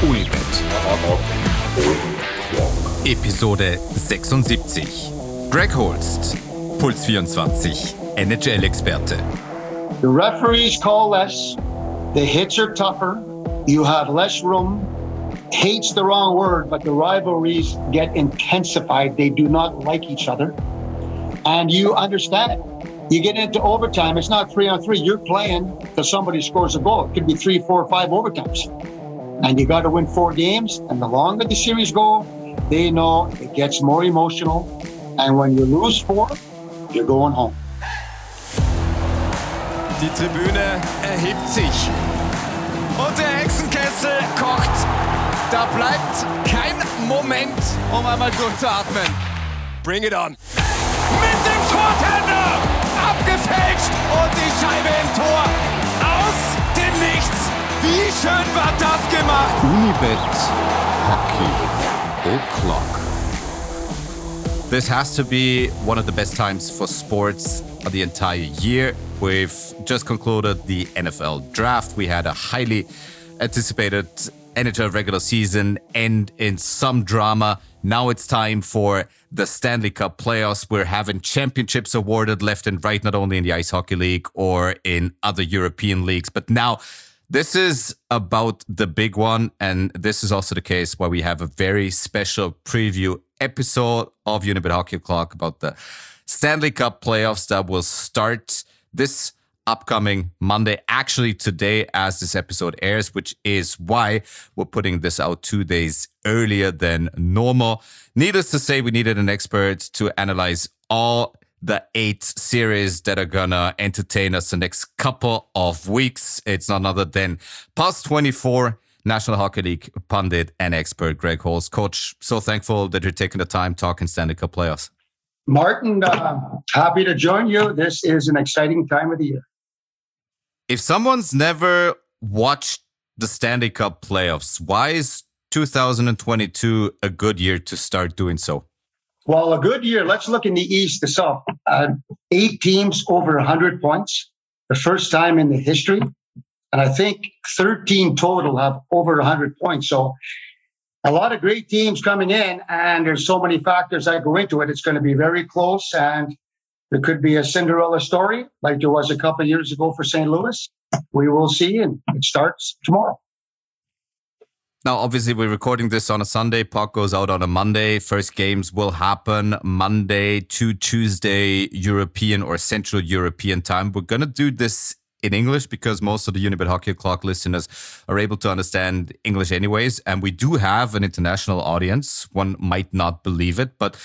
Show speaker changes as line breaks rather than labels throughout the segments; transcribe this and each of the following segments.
Unibet. Episode 76. Greg Holst, Puls 24, NHL-Experte.
The referees call less. The hits are tougher. You have less room. Hate's the wrong word, but the rivalries get intensified. They do not like each other. And you understand. You get into overtime. It's not 3-on-3. You're playing till somebody scores a goal. It could be 3, 4, 5 overtimes. And you got to win 4 games. And the longer the series go, they know it gets more emotional. And when you lose 4, you're going home.
Die Tribüne erhebt sich. Und der Hexenkessel kocht. Da bleibt kein Moment, um einmal durchzuatmen. Bring it on. Mit dem Tortender. Abgefälscht. Und die Scheibe im Tor. Aus dem Nichts. Wie schön war das gemacht.
Unibet Hockey O'Clock. This has to be one of the best times for sports of the entire year. We've just concluded the NFL draft. We had a highly anticipated NHL regular season end in some drama. Now it's time for the Stanley Cup playoffs. We're having championships awarded left and right, not only in the Ice Hockey League or in other European leagues, but now this is about the big one. And this is also the case why we have a very special preview episode of Unibet Hockey Clock about the Stanley Cup playoffs that will start this upcoming Monday, actually today as this episode airs, which is why we're putting this out 2 days earlier than normal. Needless to say, we needed an expert to analyze all the 8 series that are gonna entertain us the next couple of weeks. It's none other than Pulse 24 National Hockey League pundit and expert Greg Holst. Coach, so thankful that you're taking the time talking Stanley Cup playoffs.
Martin, happy to join you. This is an exciting time of the year.
If someone's never watched the Stanley Cup playoffs, why is 2022 a good year to start doing so?
Well, a good year. Let's look in the East, the South. 8 teams over 100 points. The first time in the history. And I think 13 total have over 100 points. So a lot of great teams coming in, and there's so many factors that go into it. It's going to be very close, and there could be a Cinderella story like there was a couple of years ago for St. Louis. We will see, and it starts tomorrow.
Now, obviously, we're recording this on a Sunday. Puck goes out on a Monday. First games will happen Monday to Tuesday, European or Central European time. We're going to do this in English because most of the Unibet Hockey Clock listeners are able to understand English anyways. And we do have an international audience. One might not believe it, but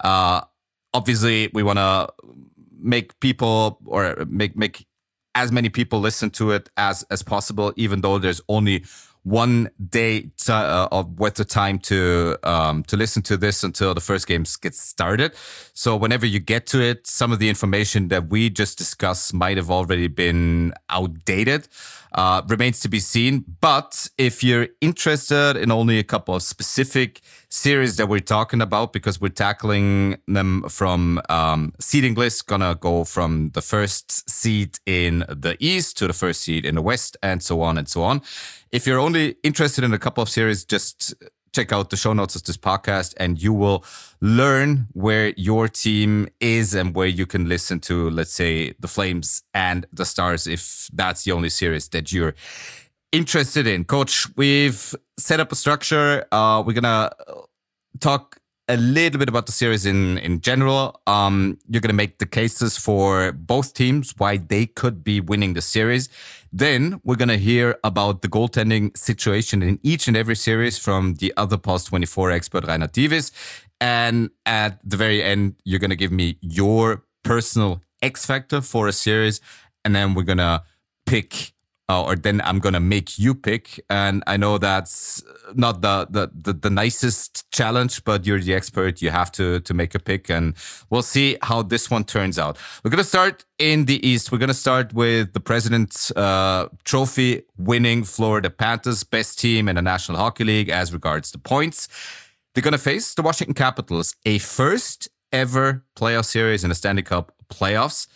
obviously we want to make people or make as many people listen to it as possible, even though there's only 1 day of worth of time to listen to this until the first games get started. So whenever you get to it, some of the information that we just discussed might have already been outdated. Remains to be seen. But if you're interested in only a couple of specific series that we're talking about, because we're tackling them from seeding lists, gonna go from the first seed in the East to the first seed in the West, and so on and so on. If you're only interested in a couple of series, just check out the show notes of this podcast and you will learn where your team is and where you can listen to, let's say, the Flames and the Stars, if that's the only series that you're interested in. Coach, we've set up a structure. We're going to talk a little bit about the series in general. You're going to make the cases for both teams, why they could be winning the series. Then we're going to hear about the goaltending situation in each and every series from the other Pulse 24 expert, Rainer Dievis. And at the very end, you're going to give me your personal X factor for a series. And then we're going to pick or then I'm going to make you pick. And I know that's not the nicest challenge, but you're the expert. You have to make a pick, and we'll see how this one turns out. We're going to start in the East. We're going to start with the President's Trophy winning Florida Panthers, best team in the National Hockey League as regards the points. They're going to face the Washington Capitals, a first ever playoff series in the Stanley Cup playoffs.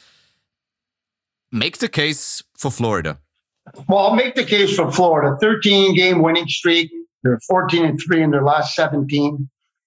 Make the case for Florida.
Well, I'll make the case for Florida. 13-game winning streak. They're 14-3 in their last 17.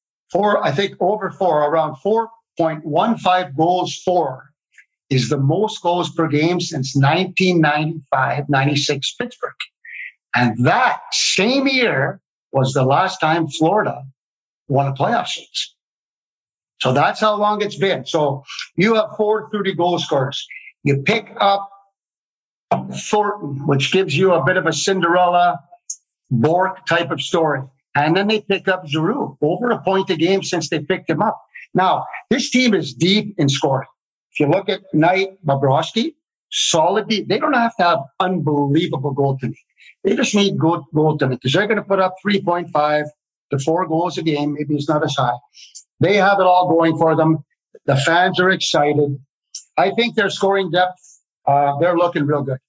Around 4.15 goals for is the most goals per game since 1995-96 Pittsburgh. And that same year was the last time Florida won a playoff series. So that's how long it's been. So you have 430 goal scorers. You pick up Thornton, which gives you a bit of a Cinderella Bork type of story. And then they pick up Giroux, over a point a game since they picked him up. Now, this team is deep in scoring. If you look at Knight, Bobrovsky, solid deep. They don't have to have unbelievable goaltending. They just need good goaltending because they're going to put up 3.5 to 4 goals a game. Maybe it's not as high. They have it all going for them. The fans are excited. I think their scoring depth, they're looking real good.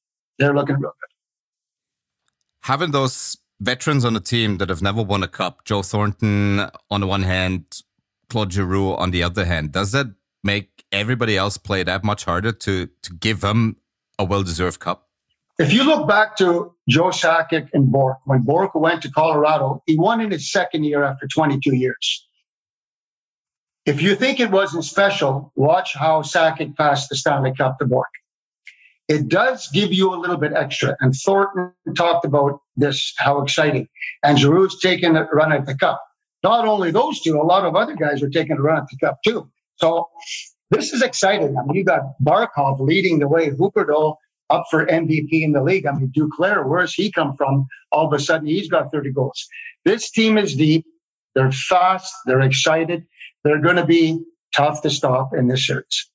Having those veterans on the team that have never won a cup, Joe Thornton on the one hand, Claude Giroux on the other hand, does that make everybody else play that much harder to give them a well-deserved cup?
If you look back to Joe Sakic and Bork, when Bork went to Colorado, he won in his second year after 22 years. If you think it wasn't special, watch how Sakic passed the Stanley Cup to Bork. It does give you a little bit extra. And Thornton talked about this, how exciting. And Giroux's taking a run at the cup. Not only those two, a lot of other guys are taking a run at the cup too. So this is exciting. I mean, you got Barkov leading the way, Huberdeau up for MVP in the league. I mean, Duclair, where's he come from? All of a sudden, he's got 30 goals. This team is deep. They're fast. They're excited. They're going to be tough to stop in this series.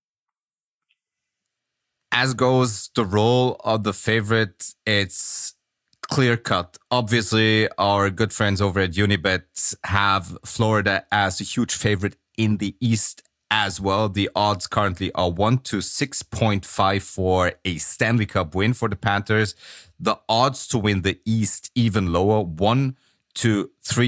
As goes the role of the favorite, it's clear cut. Obviously, our good friends over at Unibet have Florida as a huge favorite in the East as well. The odds currently are 1 to 6.5 for a Stanley Cup win for the Panthers. The odds to win the East even lower, 1 to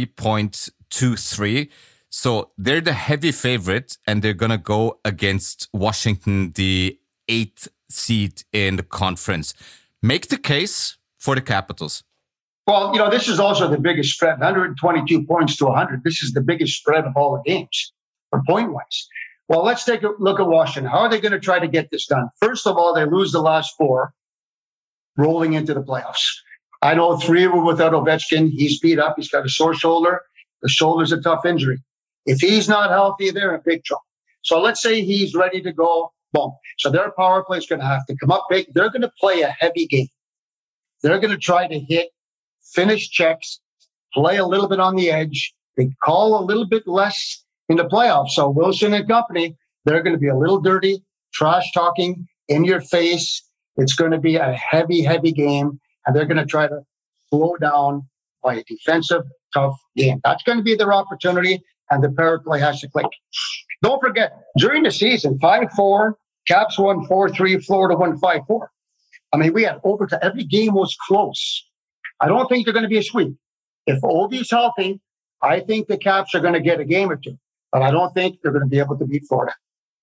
3.23. So they're the heavy favorite, and they're going to go against Washington, the 8th seed in the conference. Make the case for the Capitals.
Well, this is also the biggest spread, 122 points to 100. This is the biggest spread of all the games, or point-wise. Well, let's take a look at Washington. How are they going to try to get this done? First of all, they lose the last 4, rolling into the playoffs. I know 3 were without Ovechkin. He's beat up. He's got a sore shoulder. The shoulder's a tough injury. If he's not healthy, they're in big trouble. So let's say he's ready to go. Boom. So their power play is going to have to come up big. They're going to play a heavy game. They're going to try to hit, finish checks, play a little bit on the edge. They call a little bit less in the playoffs. So Wilson and company, they're going to be a little dirty, trash talking, in your face. It's going to be a heavy, heavy game. And they're going to try to slow down by a defensive, tough game. That's going to be their opportunity. And the power play has to click. Don't forget, during the season, 5-4, Caps won 4-3, Florida won 5-4. I mean, we had overtime. Every game was close. I don't think they're going to be a sweep. If Ovi's healthy, I think the Caps are going to get a game or two. But I don't think they're going to be able to beat Florida.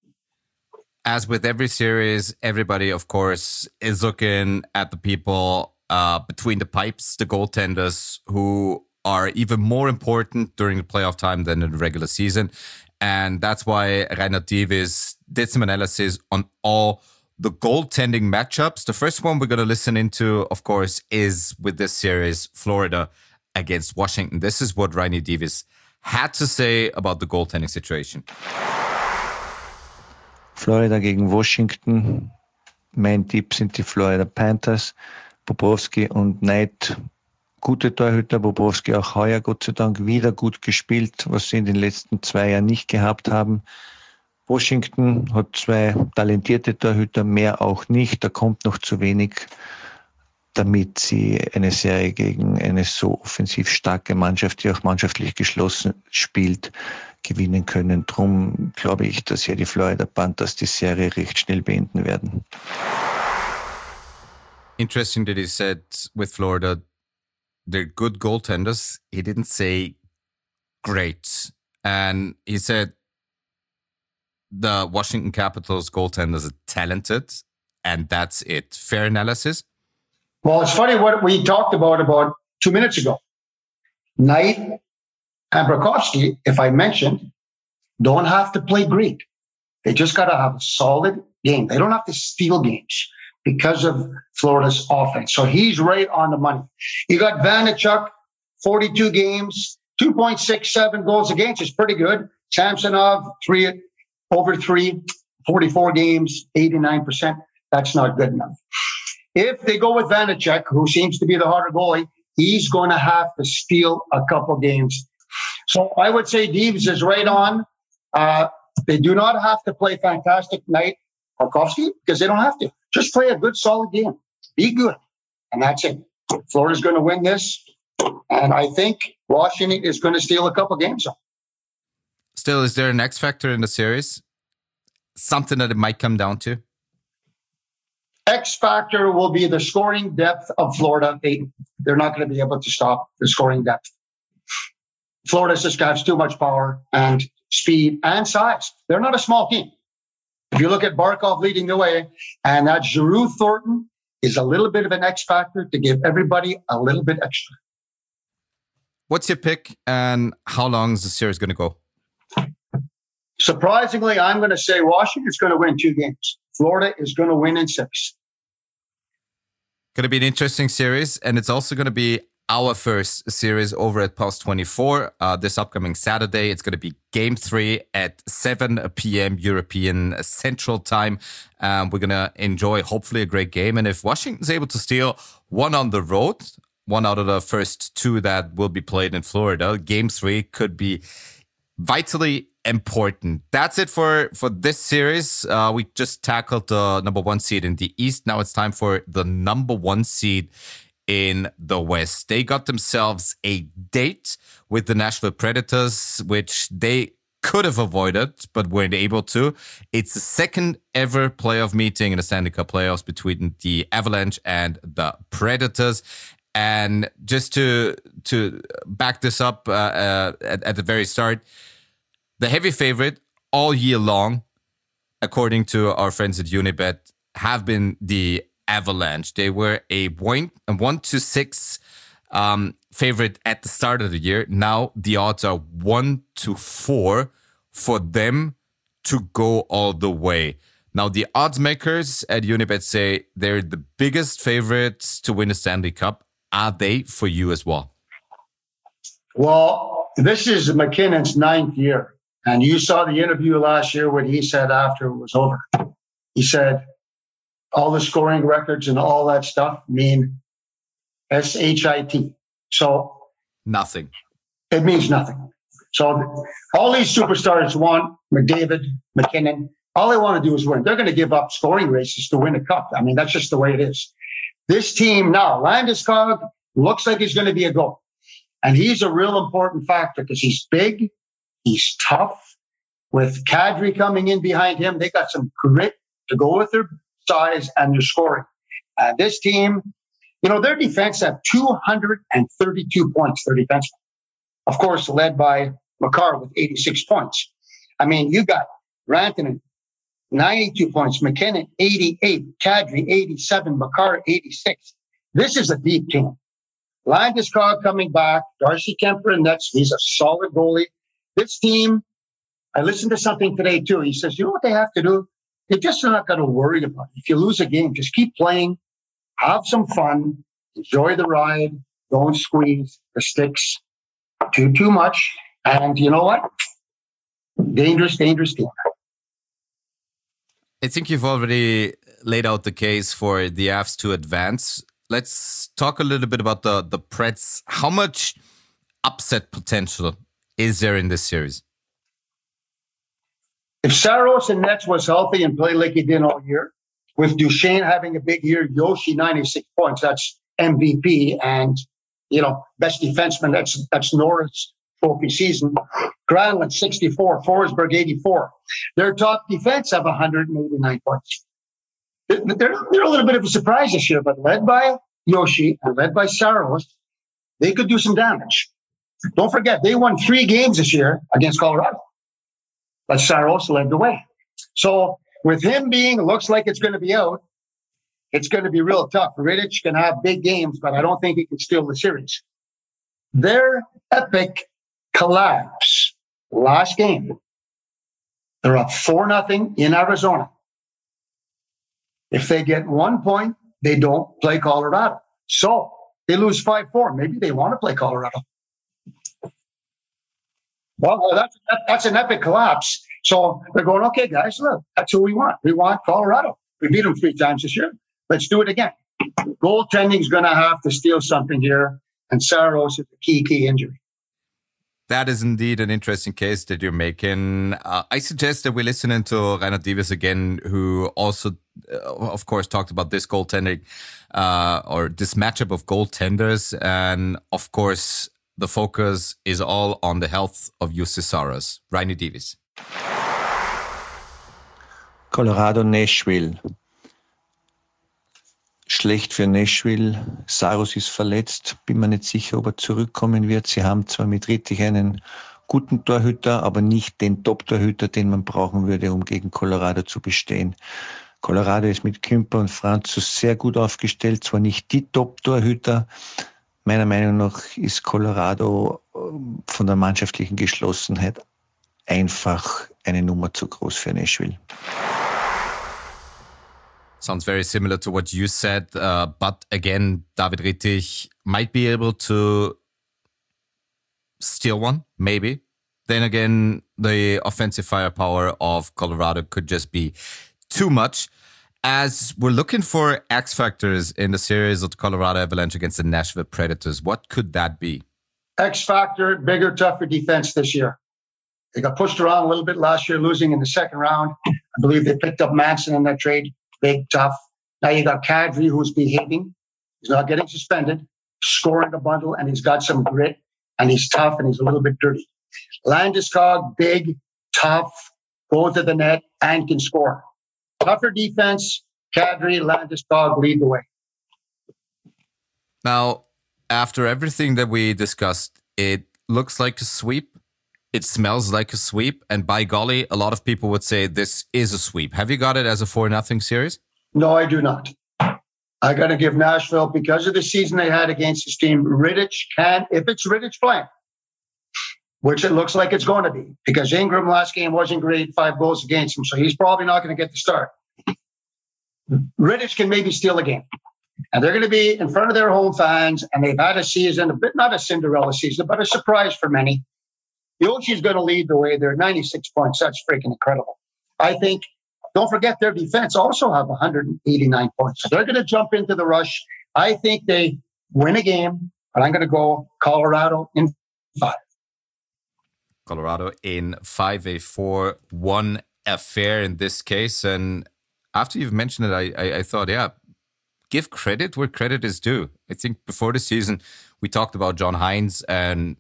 As with every series, everybody, of course, is looking at the people between the pipes, the goaltenders, who are even more important during the playoff time than in the regular season. And that's why Reinhard Divis did some analysis on all the goaltending matchups. The first one we're going to listen into, of course, is with this series, Florida against Washington. This is what Reinhard Divis had to say about the goaltending situation.
Florida gegen Washington. Mein Tipp sind die Florida Panthers. Bobrovsky und Knight, gute Torhüter. Bobrovsky auch heuer, Gott sei Dank, wieder gut gespielt, was sie in den letzten 2 Jahren nicht gehabt haben. Washington hat 2 talentierte Torhüter, mehr auch nicht. Da kommt noch zu wenig, damit sie eine Serie gegen eine so offensiv starke Mannschaft, die auch mannschaftlich geschlossen spielt, gewinnen können. Drum glaube ich, dass hier die Florida Panthers die Serie recht schnell beenden werden.
Interesting that he said with Florida, they're good goaltenders. He didn't say great. And he said the Washington Capitals goaltenders are talented, and that's it. Fair analysis?
Well, it's funny what we talked about 2 minutes ago. Knight and Burakovsky, if I mentioned, don't have to play great. They just got to have a solid game. They don't have to steal games because of Florida's offense. So he's right on the money. You got Vanacek, 42 games, 2.67 goals against is pretty good. Samsonov, 44 games, 89%. That's not good enough. If they go with Vanacek, who seems to be the harder goalie, he's going to have to steal a couple games. So I would say Deves is right on. They do not have to play fantastic Knight or Burakovsky because they don't have to. Just play a good, solid game. Be good. And that's it. Florida's going to win this. And I think Washington is going to steal a couple games.
Still, is there an X factor in the series? Something that it might come down to?
X factor will be the scoring depth of Florida. They're not going to be able to stop the scoring depth. Florida just has too much power and speed and size. They're not a small team. If you look at Barkov leading the way, and that Giroux Thornton is a little bit of an X factor to give everybody a little bit extra.
What's your pick, and how long is the series going to go?
Surprisingly, I'm going to say Washington's going to win 2 games. Florida is going to win in 6.
Going to be an interesting series, and it's also going to be our first series over at Pulse 24 this upcoming Saturday. It's going to be Game 3 at 7 p.m. European Central Time. We're going to enjoy, hopefully, a great game. And if Washington's able to steal one on the road, one out of the first 2 that will be played in Florida, Game 3 could be vitally important. That's it for this series. We just tackled the number 1 seed in the East. Now it's time for the number 1 seed in the West. They got themselves a date with the Nashville Predators, which they could have avoided, but weren't able to. It's the second ever playoff meeting in the Stanley Cup playoffs between the Avalanche and the Predators. And just to back this up at the very start, the heavy favorite all year long, according to our friends at Unibet, have been the Avalanche. They were a 1-6 favorite at the start of the year. Now the odds are 1-4 for them to go all the way. Now the odds makers at Unibet say they're the biggest favorites to win the Stanley Cup. Are they for you as well?
Well, this is McKinnon's 9th year. And you saw the interview last year when he said after it was over. He said, all the scoring records and all that stuff mean SHIT. So
nothing.
It means nothing. So all these superstars want McDavid, McKinnon. All they want to do is win. They're going to give up scoring races to win a cup. I mean, that's just the way it is. This team now, Landeskog looks like he's going to be a goal. And he's a real important factor because he's big. He's tough. With Kadri coming in behind him, they got some grit to go with their size and their scoring. This team, their defense have 232 points, their defensemen. Of course, led by Makar with 86 points. I mean, you got Rantanen, 92 points, McKinnon, 88, Kadri, 87, Makar, 86. This is a deep team. Landeskog coming back, Darcy Kemper in nets. He's a solid goalie. This team, I listened to something today too. He says, you know what they have to do? They just not got to worry about it. If you lose a game, just keep playing, have some fun, enjoy the ride, don't squeeze the sticks too much. And you know what? Dangerous team.
I think you've already laid out the case for the Avs to advance. Let's talk a little bit about the Preds. How much upset potential is there in this series?
If Saros and Nets was healthy and played like he did all year, with Duchesne having a big year, Yoshi 96 points, that's MVP, and best defenseman, that's Norris trophy season. Granlund 64, Forsberg 84. Their top defense have 189 points. They're a little bit of a surprise this year, but led by Yoshi and led by Saros, they could do some damage. Don't forget, they won 3 games this year against Colorado. But Saros led the way. So with him looks like it's going to be out, it's going to be real tough. Rittich can have big games, but I don't think he can steal the series. Their epic collapse last game. They're up 4-0 in Arizona. If they get 1 point, they don't play Colorado. So they lose 5-4. Maybe they want to play Colorado. Well, that's an epic collapse. So they're going, okay, guys, look, that's who we want. We want Colorado. We beat them 3 times this year. Let's do it again. Goaltending is going to have to steal something here. And Saros is a key injury.
That is indeed an interesting case that you're making. I suggest that we listen into Reinhard Divis again, who also, of course, talked about this goaltending or this matchup of goaltenders. And of course, the focus is all on the health of Juuse Saros. Reinhard Divis.
Colorado, Nashville. Schlecht für Nashville. Saros ist verletzt. Bin mir nicht sicher, ob er zurückkommen wird. Sie haben zwar mit Rittich einen guten Torhüter, aber nicht den Top-Torhüter, den man brauchen würde, um gegen Colorado zu bestehen. Colorado ist mit Kümper und Franzus sehr gut aufgestellt. Zwar nicht die Top-Torhüter. Meiner Meinung nach ist Colorado von der mannschaftlichen Geschlossenheit einfach eine Nummer zu groß für Nashville.
Sounds very similar to what you said, but again, David Rittich might be able to steal one, maybe. Then again, the offensive firepower of Colorado could just be too much. As we're looking for X factors in the series of the Colorado Avalanche against the Nashville Predators, what could that be?
X factor, bigger, tougher defense this year. They got pushed around a little bit last year, losing in the second round. I believe they picked up Manson in that trade. Big, tough. Now you got Kadri, who's behaving. He's not getting suspended, scoring a bundle, and he's got some grit, and he's tough, and he's a little bit dirty. Landeskog, big, tough, goes to the net, and can score. Tougher defense, Kadri, Landeskog lead the way.
Now, after everything that we discussed, it looks like a sweep. It smells like a sweep. And by golly, a lot of people would say this is a sweep. Have you got it as a 4-0 series?
No, I do not. I got to give Nashville, because of the season they had against this team, Rittich can, if it's Rittich playing, which it looks like it's going to be, because Ingram last game wasn't great, 5 goals against him, so he's probably not going to get the start. Rittich can maybe steal a game. And they're going to be in front of their home fans, and they've had a season, a bit not a Cinderella season, but a surprise for many. The Oilers going to lead the way. They're 96 points. That's freaking incredible. I think, don't forget, their defense also have 189 points. So they're going to jump into the rush. I think they win a game, but I'm going to go Colorado in 5.
Colorado in 5, a 4-1 affair in this case. And after you've mentioned it, I thought, yeah, give credit where credit is due. I think before the season, we talked about John Hynes and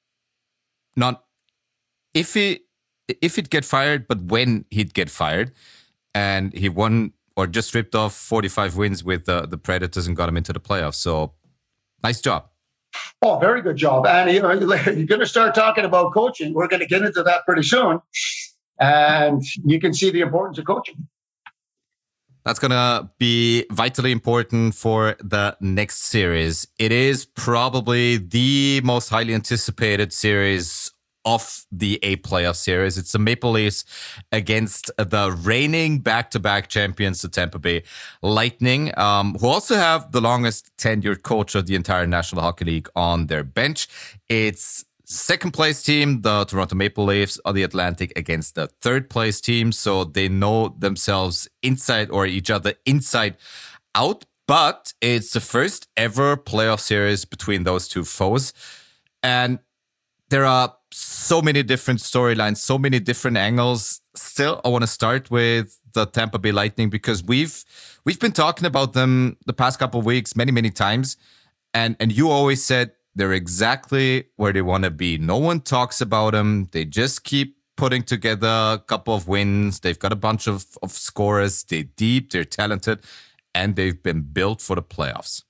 not if he'd get fired, but when he'd get fired. And he won or just ripped off 45 wins with the Predators and got him into the playoffs. So nice job.
Oh, very good job. And you're going to start talking about coaching. We're going to get into that pretty soon. And you can see the importance of coaching.
That's going to be vitally important for the next series. It is probably the most highly anticipated series of the A playoff series. It's the Maple Leafs against the reigning back-to-back champions, the Tampa Bay Lightning, who also have the longest tenured coach of the entire National Hockey League on their bench. It's second place team, the Toronto Maple Leafs, on the Atlantic against the third place team. So they know themselves inside, or each other inside out. But it's the first ever playoff series between those two foes. And there are so many different storylines, so many different angles. Still, I want to start with the Tampa Bay Lightning because we've been talking about them the past couple of weeks many times. And you always said they're exactly where they want to be. No one talks about them. They just keep putting together a couple of wins. They've got a bunch of scorers. They're deep, they're talented, and they've been built for the playoffs.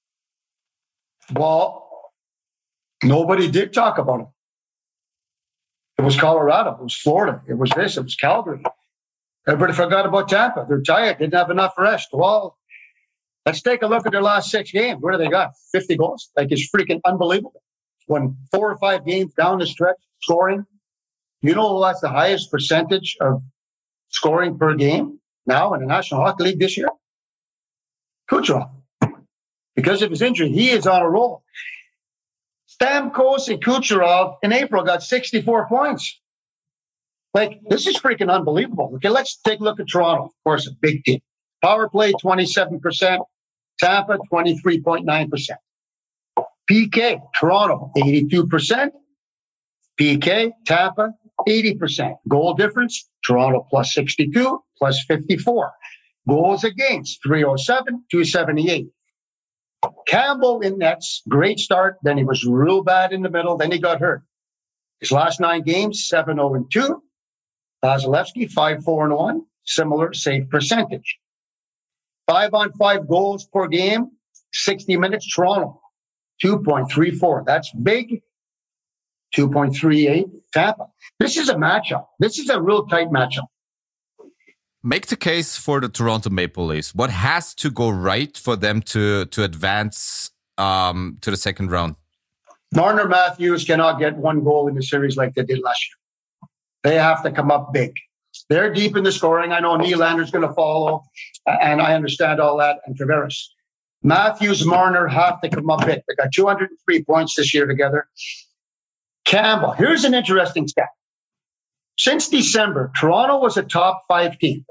Well, nobody did talk about them. It was Colorado. It was Florida. It was this. It was Calgary. Everybody forgot about Tampa. They're tired. Didn't have enough rest. Well, let's take a look at their last 6 games. What do they got? 50 goals? Like, it's freaking unbelievable. when 4 or 5 games down the stretch scoring, you know who has the highest percentage of scoring per game now in the National Hockey League this year? Kucherov. Because of his injury, he is on a roll. Stamkos and Kucherov in April got 64 points. Like, this is freaking unbelievable. Okay, let's take a look at Toronto. Of course, a big team. Power play, 27%. Tampa, 23.9%. PK, Toronto, 82%. PK, Tampa, 80%. Goal difference, Toronto plus 62, plus 54. Goals against, 307, 278. Campbell in nets, great start. Then he was real bad in the middle. Then he got hurt. His last 9 games, 7-0-2. Vasilevsky, 5-4-1. Similar save percentage. 5-on-5 goals per game, 60 minutes. Toronto, 2.34. That's big. 2.38. Tampa. This is a matchup. This is a real tight matchup.
Make the case for the Toronto Maple Leafs. What has to go right for them to advance to the second round?
Marner Matthews cannot get 1 goal in the series like they did last year. They have to come up big. They're deep in the scoring. I know Nylander's going to follow, and I understand all that, and Tavares. Matthews, Marner have to come up big. They got 203 points this year together. Campbell, here's an interesting stat. Since December, Toronto was a top 5 team.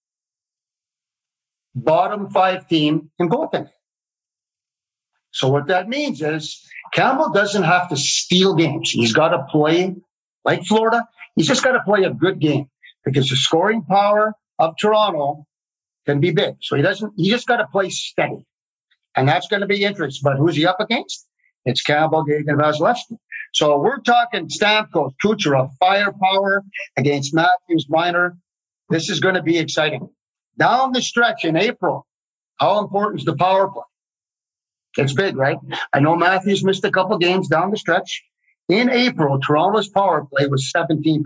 Bottom 5 team in goaltending. So what that means is Campbell doesn't have to steal games. He's got to play like Florida. He's just got to play a good game because the scoring power of Toronto can be big. So he just got to play steady. And that's going to be interesting. But who's he up against? It's Campbell, Gagin, and Vasilevsky. So we're talking Stamkos, Kucherov, firepower against Matthews, Minor. This is going to be exciting. Down the stretch in April, how important is the power play? It's big, right? I know Matthews missed a couple games down the stretch. In April, Toronto's power play was 17%.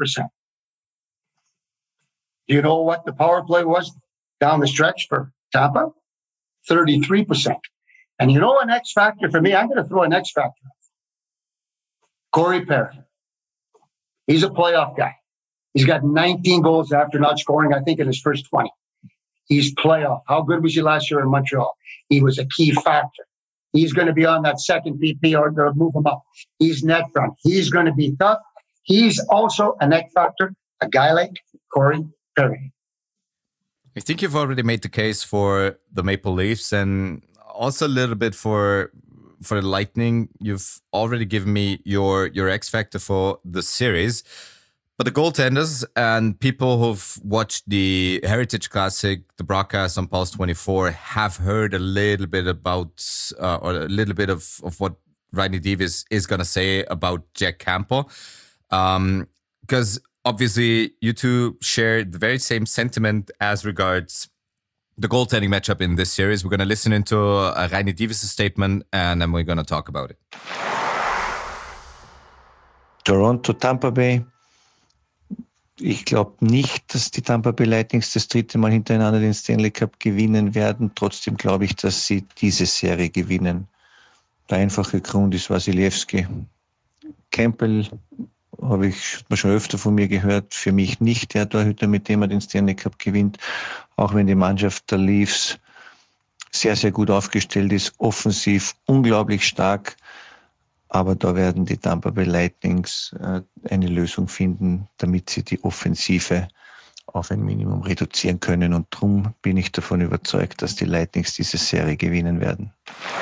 Do you know what the power play was down the stretch for Tampa? 33%. And you know an X factor for me? I'm going to throw an X factor. Corey Perry. He's a playoff guy. He's got 19 goals after not scoring, I think, in his first 20. He's playoff. How good was he last year in Montreal? He was a key factor. He's going to be on that second PP or they'll move him up. He's net front. He's going to be tough. He's also an X factor, a guy like Corey Perry.
I think you've already made the case for the Maple Leafs and also a little bit for the Lightning. You've already given me your X factor for the series. But the goaltenders and people who've watched the Heritage Classic, the broadcast on Pulse 24, have heard a little bit about, or a little bit of what Rainy Davis is going to say about Jack Campbell. Because obviously you two share the very same sentiment as regards the goaltending matchup in this series. We're going to listen into Rainy Davis' statement and then we're going to talk about it.
Toronto, Tampa Bay. Ich glaube nicht, dass die Tampa Bay Lightnings das 3. Mal hintereinander den Stanley Cup gewinnen werden. Trotzdem glaube ich, dass sie diese Serie gewinnen. Der einfache Grund ist Vasilevsky. Campbell habe ich schon öfter von mir gehört. Für mich nicht der Torhüter, mit dem er den Stanley Cup gewinnt. Auch wenn die Mannschaft der Leafs sehr, sehr gut aufgestellt ist. Offensiv unglaublich stark. Aber da werden die Tampa Bay Lightnings eine Lösung finden, damit sie die Offensive auf ein Minimum reduzieren können. Und darum bin ich davon überzeugt, dass die Lightnings diese Serie gewinnen werden.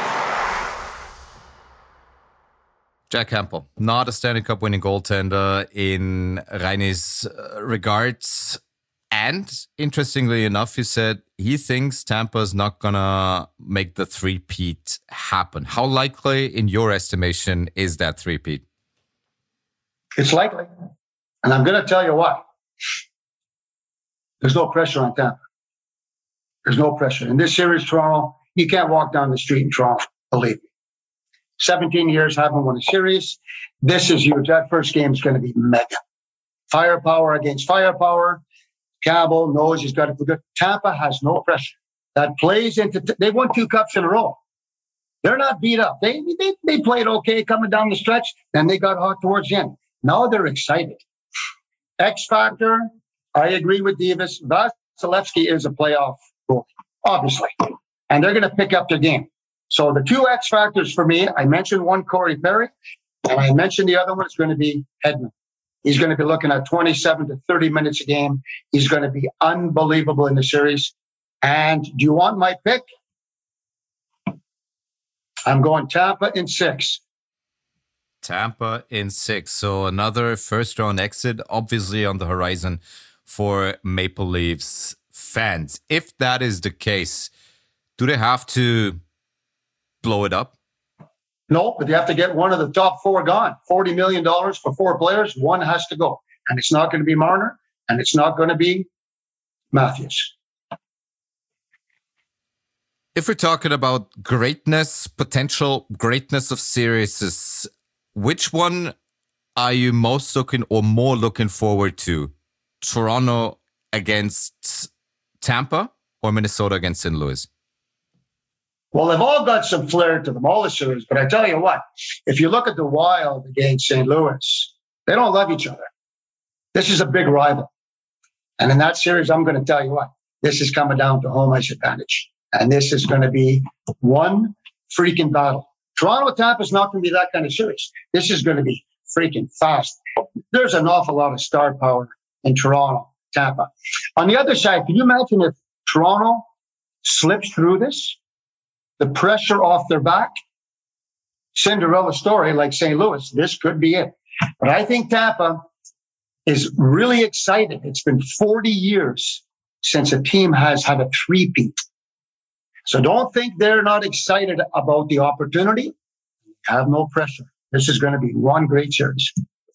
Jack Campbell, not a Stanley Cup winning goaltender in Reiny's regards. And interestingly enough, he said he thinks Tampa's not going to make the three-peat happen. How likely, in your estimation, is that three-peat?
It's likely. And I'm going to tell you why. There's no pressure on Tampa. There's no pressure. In this series, Toronto, you can't walk down the street in Toronto, believe me. 17 years, haven't won a series. This is huge. That first game is going to be mega. Firepower against firepower. Campbell knows he's got to be good. Tampa has no pressure. That plays into... They've won 2 cups in a row. They're not beat up. They played okay coming down the stretch, and they got hot towards the end. Now they're excited. X factor, I agree with Davis. Vasilevsky is a playoff goalie, obviously, and they're going to pick up their game. So the two X factors for me, I mentioned one, Corey Perry, and I mentioned the other one is going to be Hedman. He's going to be looking at 27 to 30 minutes a game. He's going to be unbelievable in the series. And do you want my pick? I'm going Tampa in 6.
Tampa in 6. So another first-round exit, obviously on the horizon for Maple Leafs fans. If that is the case, do they have to blow it up?
No, but you have to get one of the top 4 gone. $40 million for 4 players. One has to go. And it's not going to be Marner, and it's not going to be Matthews.
If we're talking about greatness, potential greatness of series, which one are you most looking or more looking forward to? Toronto against Tampa or Minnesota against St. Louis?
Well, they've all got some flair to them, all the series. But I tell you what, if you look at the Wild against St. Louis, they don't love each other. This is a big rival. And in that series, I'm going to tell you what, this is coming down to home ice advantage. And this is going to be one freaking battle. Toronto-Tampa is not going to be that kind of series. This is going to be freaking fast. There's an awful lot of star power in Toronto-Tampa. On the other side, can you imagine if Toronto slips through this? The pressure off their back, Cinderella story like St. Louis, this could be it. But I think Tampa is really excited. It's been 40 years since a team has had a three-peat. So don't think they're not excited about the opportunity. Have no pressure. This is going to be one great series.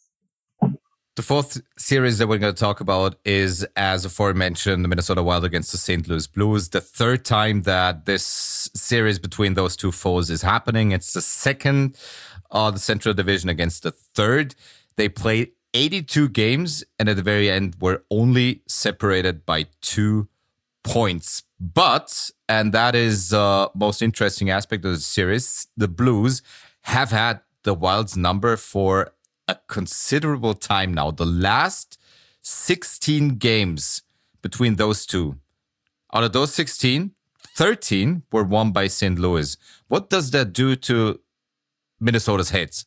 The fourth series that we're going to talk about is, as aforementioned, the Minnesota Wild against the St. Louis Blues. The third time that this series between those two foes is happening. It's the second the Central Division against the third. They played 82 games and at the very end were only separated by 2 points. But, and that is the most interesting aspect of the series, the Blues have had the Wild's number for a considerable time now. The last 16 games between those two, out of those 16, 13 were won by St. Louis. What does that do to Minnesota's heads?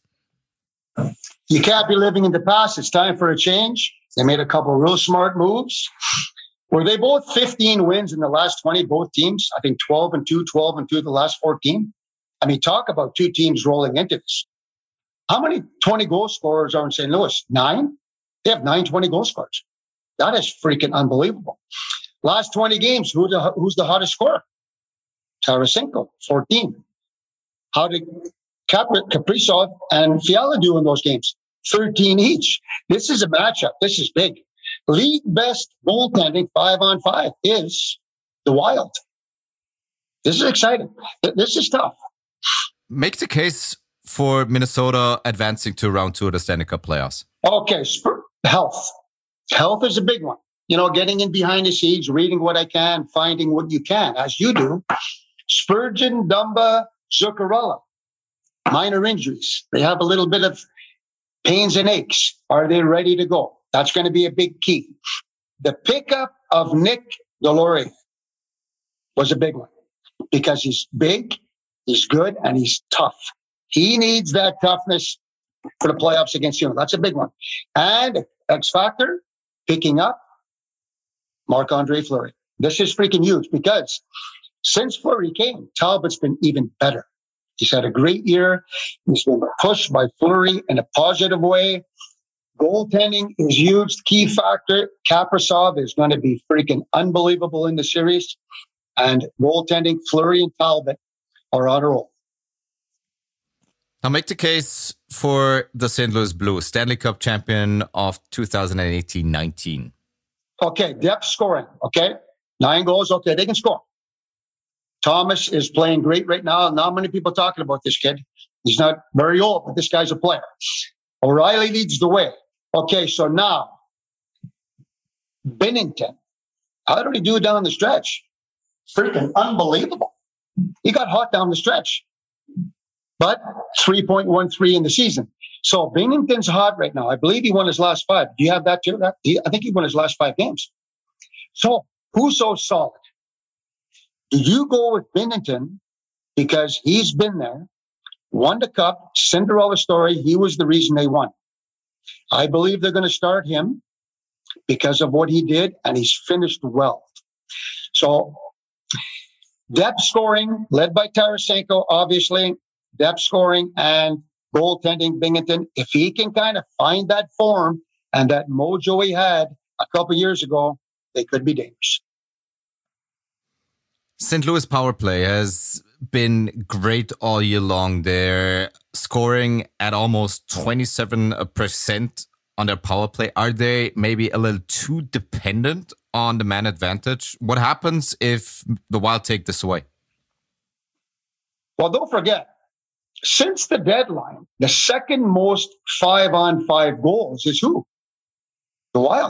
You can't be living in the past. It's time for a change. They made a couple of real smart moves. Were they both 15 wins in the last 20, both teams? I think 12-2, 12-2 the last 14. I mean, talk about two teams rolling into this. How many 20 goal scorers are in St. Louis? 9? They have 9 20 goal scorers. That is freaking unbelievable. Last 20 games, who's the hottest scorer? Tarasenko, 14. How did Kaprizov and Fiala do in those games? 13 each. This is a matchup. This is big. League best goaltending 5-on-5 is the Wild. This is exciting. This is tough.
Make the case for Minnesota advancing to round 2 of the Stanley Cup playoffs.
Okay, health. Health is a big one. You know, getting in behind the scenes, reading what I can, finding what you can, as you do. Spurgeon, Dumba, Zuccarello. Minor injuries. They have a little bit of pains and aches. Are they ready to go? That's going to be a big key. The pickup of Nick Deslauriers was a big one because he's big, he's good, and he's tough. He needs that toughness for the playoffs against you. That's a big one. And X factor, picking up Marc-Andre Fleury. This is freaking huge because since Fleury came, Talbot's been even better. He's had a great year. He's been pushed by Fleury in a positive way. Goaltending is huge. Key factor. Kaprizov is going to be freaking unbelievable in the series. And goaltending, Fleury and Talbot are on a roll.
Now make the case for the St. Louis Blues, Stanley Cup champion of 2018-19.
Okay, depth scoring. Okay, 9 goals. Okay, they can score. Thomas is playing great right now. Not many people talking about this kid. He's not very old, but this guy's a player. O'Reilly leads the way. Okay, so now Binnington. How did he do down the stretch? Freaking unbelievable. He got hot down the stretch. but 3.13 in the season. So Binghamton's hot right now. I believe he won his last 5. Do you have that too? I think he won his last 5 games. So Husso's solid. Do you go with Binghamton because he's been there, won the cup, Cinderella story, he was the reason they won. I believe they're going to start him because of what he did, and he's finished well. So depth scoring, led by Tarasenko, obviously, depth scoring and goaltending, Binghamton. If he can kind of find that form and that mojo he had a couple years ago, they could be dangerous.
St. Louis power play has been great all year long. They're scoring at almost 27% on their power play. Are they maybe a little too dependent on the man advantage? What happens if the Wild take this away?
Well, don't forget, since the deadline, the second most 5-on-5 goals is who? The Wild.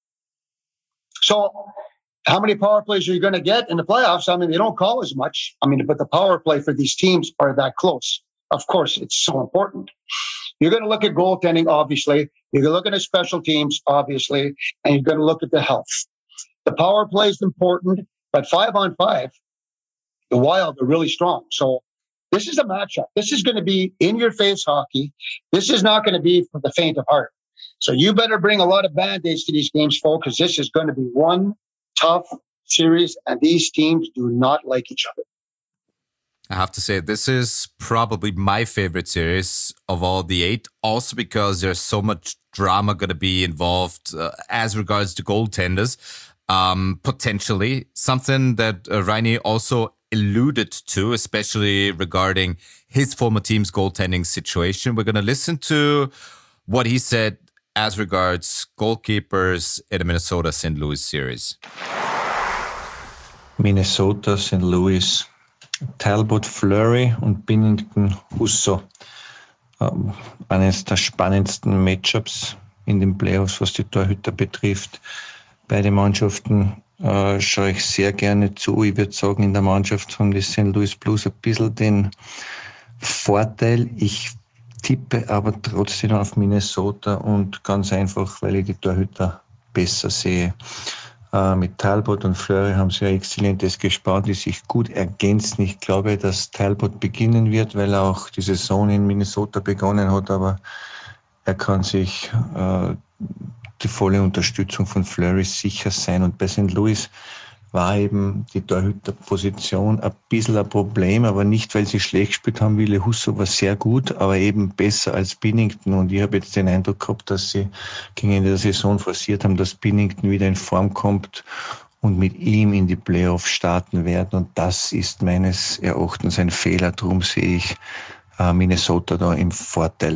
So how many power plays are you going to get in the playoffs? I mean, they don't call as much. I mean, but the power play for these teams are that close. Of course, it's so important. You're going to look at goaltending, obviously. You're going to look at the special teams, obviously, and you're going to look at the health. The power play is important, but 5-on-5, the Wild are really strong. So this is a matchup. This is going to be in-your-face hockey. This is not going to be for the faint of heart. So you better bring a lot of Band-Aids to these games, folks, because this is going to be one tough series, and these teams do not like each other.
I have to say, this is probably my favorite series of all the 8, also because there's so much drama going to be involved as regards to goaltenders. Potentially something that Reini also alluded to, especially regarding his former team's goaltending situation. We're going to listen to what he said as regards goalkeepers in the Minnesota-St. Louis series.
Minnesota, St. Louis, Talbot, Fleury und Binnington, Husso. Eines der spannendsten Matchups in den Playoffs, was die Torhüter betrifft. Beide Mannschaften schaue ich sehr gerne zu. Ich würde sagen, in der Mannschaft haben die St. Louis Blues ein bisschen den Vorteil. Ich tippe aber trotzdem auf Minnesota und ganz einfach, weil ich die Torhüter besser sehe. Mit Talbot und Fleury haben sie ein exzellentes Gespann, die sich gut ergänzen. Ich glaube, dass Talbot beginnen wird, weil er auch die Saison in Minnesota begonnen hat, aber er kann sich die volle Unterstützung von Fleury sicher sein. Und bei St. Louis war eben die Torhüterposition ein bisschen ein Problem, aber nicht, weil sie schlecht gespielt haben. Ville Husso war sehr gut, aber eben besser als Binnington. Und ich habe jetzt den Eindruck gehabt, dass sie gegen Ende der Saison forciert haben, dass Binnington wieder in Form kommt und mit ihm in die Playoffs starten werden. Und das ist meines Erachtens ein Fehler. Darum sehe ich Minnesota da im Vorteil.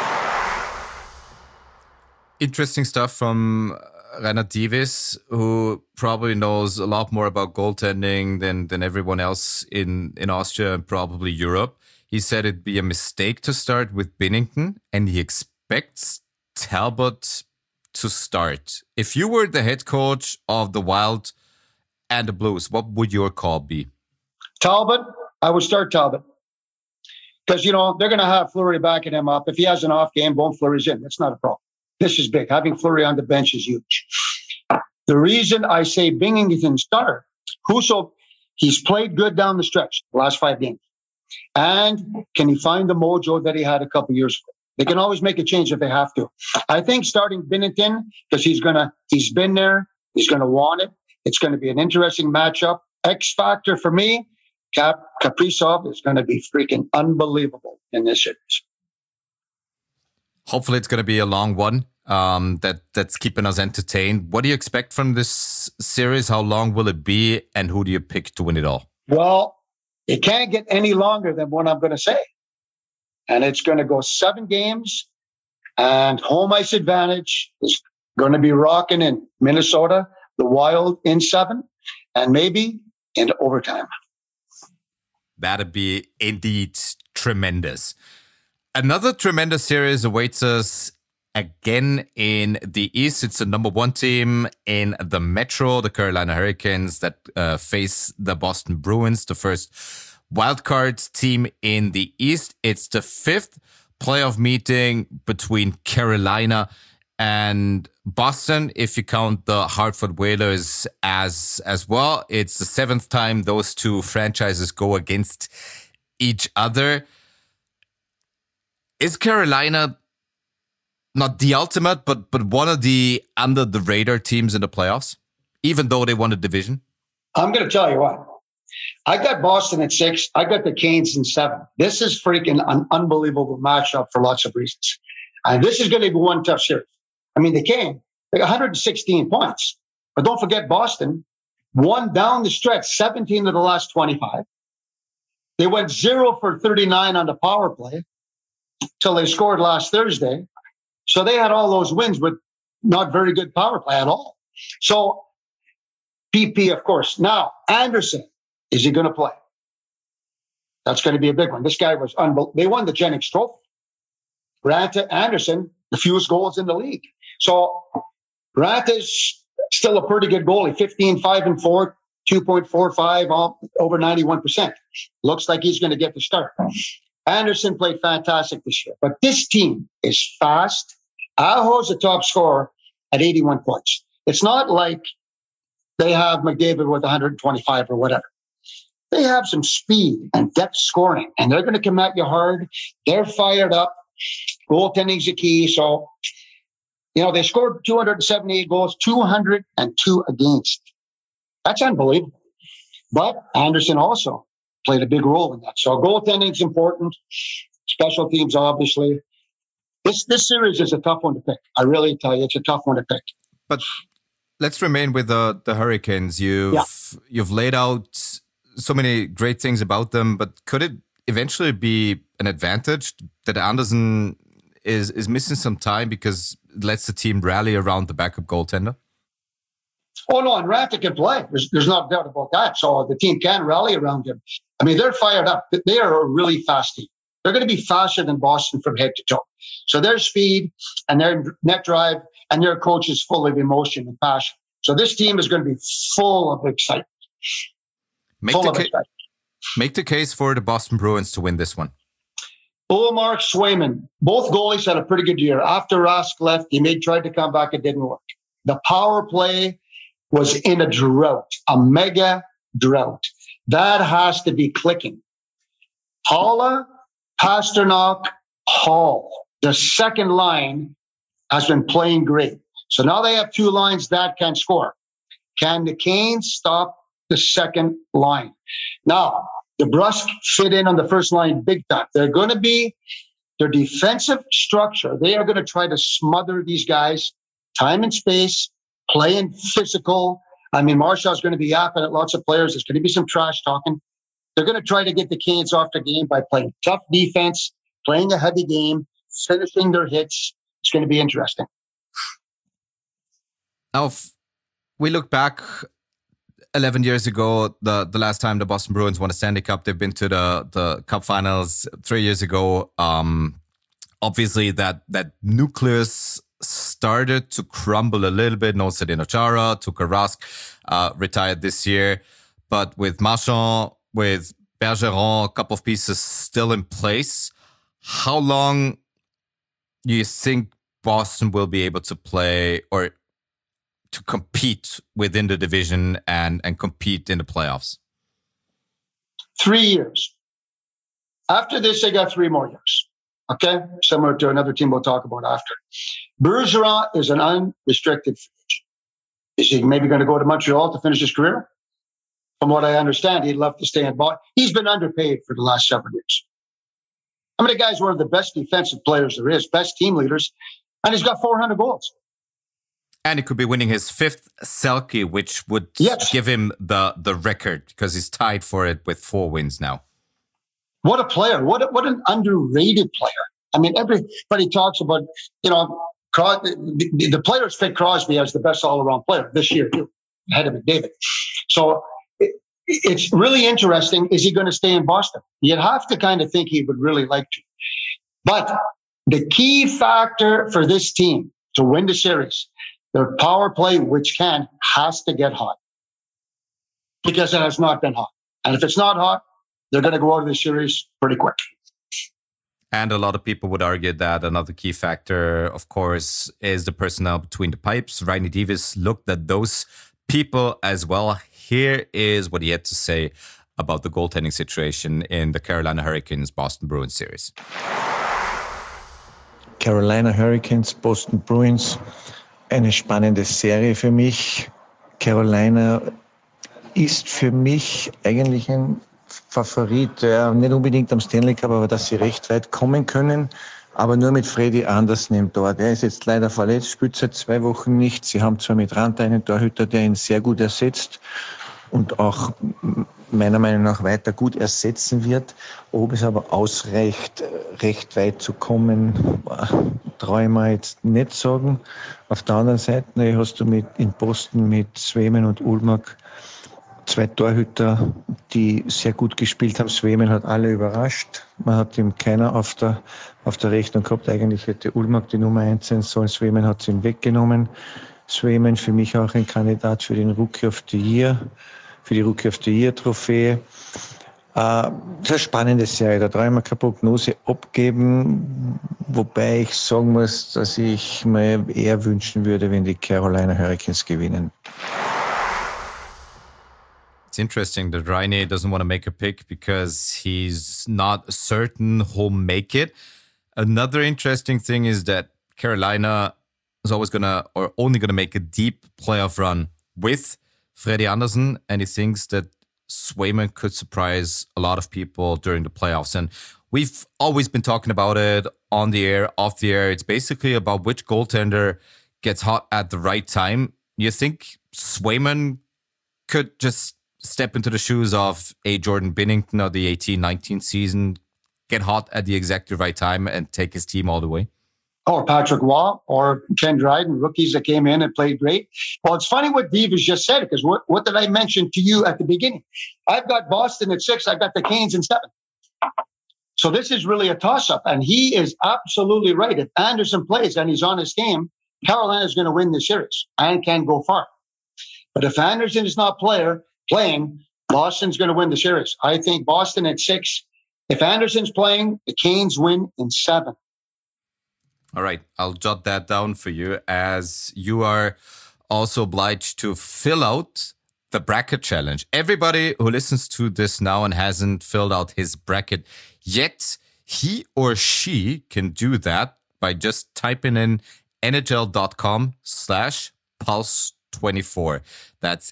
Interesting stuff from Reinhard Divis, who probably knows a lot more about goaltending than everyone else in Austria and probably Europe. He said it'd be a mistake to start with Binnington, and he expects Talbot to start. If you were the head coach of the Wild and the Blues, what would your call be?
Talbot, I would start Talbot. Because, you know, they're going to have Fleury backing him up. If he has an off game, boom, Fleury's in. That's not a problem. This is big. Having Fleury on the bench is huge. The reason I say Binnington start, Husso, he's played good down the stretch, the last 5 games. And can he find the mojo that he had a couple years ago? They can always make a change if they have to. I think starting Binnington, because he's been there, he's going to want it. It's going to be an interesting matchup. X factor for me, Kaprizov is going to be freaking unbelievable in this series.
Hopefully it's going to be a long one that's keeping us entertained. What do you expect from this series? How long will it be? And who do you pick to win it all?
Well, it can't get any longer than what I'm going to say. And it's going to go 7 games. And home ice advantage is going to be rocking in Minnesota, the Wild in 7, and maybe in overtime.
That'd be indeed tremendous. Another tremendous series awaits us again in the East. It's the number 1 team in the Metro, the Carolina Hurricanes, that face the Boston Bruins. The first wildcard team in the East. It's the 5th playoff meeting between Carolina and Boston, if you count the Hartford Whalers as well. It's the 7th time those two franchises go against each other. Is Carolina not the ultimate, but one of the under the radar teams in the playoffs, even though they won the division?
I'm going to tell you what. I got Boston at 6. I got the Canes in 7. This is freaking an unbelievable matchup for lots of reasons. And this is going to be one tough series. I mean, they came 116 points. But don't forget, Boston won down the stretch 17 of the last 25. They went 0 for 39 on the power play till they scored last Thursday. So they had all those wins with not very good power play at all. So PP, of course. Now, Anderson, is he going to play? That's going to be a big one. This guy was unbelievable. They won the Jennings Trophy. Raanta Anderson, the fewest goals in the league. So Ranta's still a pretty good goalie, 15, 5 and 4, 2.45, over 91%. Looks like he's going to get the start. Anderson played fantastic this year, but this team is fast. Aho's the top scorer at 81 points. It's not like they have McDavid with 125 or whatever. They have some speed and depth scoring, and they're going to come at you hard. They're fired up. Goaltending's the key. So, they scored 278 goals, 202 against. That's unbelievable. But Anderson also played a big role in that. So goaltending's important. Special teams, obviously. This series is a tough one to pick. I really tell you, it's a tough one to pick.
But let's remain with the Hurricanes. You've laid out so many great things about them, but could it eventually be an advantage that Anderson is missing some time because it lets the team rally around the backup goaltender?
Oh, no, and Raanta can play. There's no doubt about that. So the team can rally around him. I mean, they're fired up. They are a really fast team. They're going to be faster than Boston from head to toe. So their speed and their net drive and their coach is full of emotion and passion. So this team is going to be full of excitement.
Make the case for the Boston Bruins to win this one.
Ullmark, Swayman, both goalies had a pretty good year. After Rask left, he tried to come back. It didn't work. The power play was in a drought, a mega drought. That has to be clicking. Haula, Pasternak, Hall. The second line has been playing great. So now they have two lines that can score. Can the Canes stop the second line? Now, the Brusque fit in on the first line big time. They're going to be their defensive structure. They are going to try to smother these guys, time and space, playing physical. I mean, Marshall's going to be yapping at lots of players. There's going to be some trash talking. They're going to try to get the Canes off the game by playing tough defense, playing a heavy game, finishing their hits. It's going to be interesting.
Now, if we look back 11 years ago, the last time the Boston Bruins won a Stanley Cup, they've been to the Cup Finals 3 years ago. Obviously, that nucleus started to crumble a little bit. No Zdeno Chara, Tuukka Rask retired this year. But with Marchand, with Bergeron, a couple of pieces still in place, how long do you think Boston will be able to play or to compete within the division and compete in the playoffs?
3 years. After this, they got 3 more years. Okay? Similar to another team we'll talk about after. Bergeron is an unrestricted free agent. Is he maybe going to go to Montreal to finish his career? From what I understand, he'd love to stay in Boston. He's been underpaid for the last several years. I mean, the guy's one of the best defensive players there is, best team leaders, and he's got 400 goals.
And he could be winning his 5th Selke, which would give him the record because he's tied for it with 4 wins now.
What a player. What an underrated player. I mean, everybody talks about, the players pick Crosby as the best all-around player this year, too, ahead of McDavid. So it's really interesting. Is he going to stay in Boston? You'd have to kind of think he would really like to. But the key factor for this team to win the series, their power play, which has to get hot. Because it has not been hot. And if it's not hot, they're going to go out of the series pretty quick.
And a lot of people would argue that another key factor, of course, is the personnel between the pipes. Rainy Davis looked at those people as well. Here is what he had to say about the goaltending situation in the Carolina Hurricanes Boston Bruins series.
Carolina Hurricanes, Boston Bruins, eine spannende Serie für mich. Carolina ist für mich eigentlich ein Favorit, ja, nicht unbedingt am Stanley Cup, aber dass sie recht weit kommen können, aber nur mit Freddie Andersen im Tor. Der ist jetzt leider verletzt, spielt seit 2 Wochen nicht. Sie haben zwar mit Ranta einen Torhüter, der ihn sehr gut ersetzt und auch meiner Meinung nach weiter gut ersetzen wird. Ob es aber ausreicht, recht weit zu kommen, traue ich mir jetzt nicht sagen. Auf der anderen Seite hast du in Boston mit Swayman und Ullmark 2 Torhüter, die sehr gut gespielt haben. Swayman hat alle überrascht. Man hat ihm keiner auf der Rechnung gehabt. Eigentlich hätte Ullmark die Nummer 1 sein sollen. Swayman hat es ihm weggenommen. Swayman für mich auch ein Kandidat für den Rookie of the Year, für die Rookie of the Year Trophäe. Das ist eine spannende Serie. Da traue ich mir keine Prognose abgeben, wobei ich sagen muss, dass ich mir eher wünschen würde, wenn die Carolina Hurricanes gewinnen.
It's interesting that Raine doesn't want to make a pick because he's not certain who'll make it. Another interesting thing is that Carolina is always only gonna make a deep playoff run with Freddie Andersen, and he thinks that Swayman could surprise a lot of people during the playoffs. And we've always been talking about it on the air, off the air. It's basically about which goaltender gets hot at the right time. You think Swayman could just step into the shoes of a Jordan Binnington of the 18-19 season, get hot at the exactly right time and take his team all the way?
Or Patrick Waugh or Ken Dryden, rookies that came in and played great. Well, it's funny what Divas just said, because what did I mention to you at the beginning? I've got Boston at 6. I've got the Canes in 7. So this is really a toss-up, and he is absolutely right. If Anderson plays and he's on his game, Carolina is going to win the series and can go far. But if Anderson is not playing, Boston's going to win the series. I think Boston at 6. If Anderson's playing, the Canes win in 7.
All right, I'll jot that down for you, as you are also obliged to fill out the bracket challenge. Everybody who listens to this now and hasn't filled out his bracket yet, he or she can do that by just typing in nhl.com/puls24. That's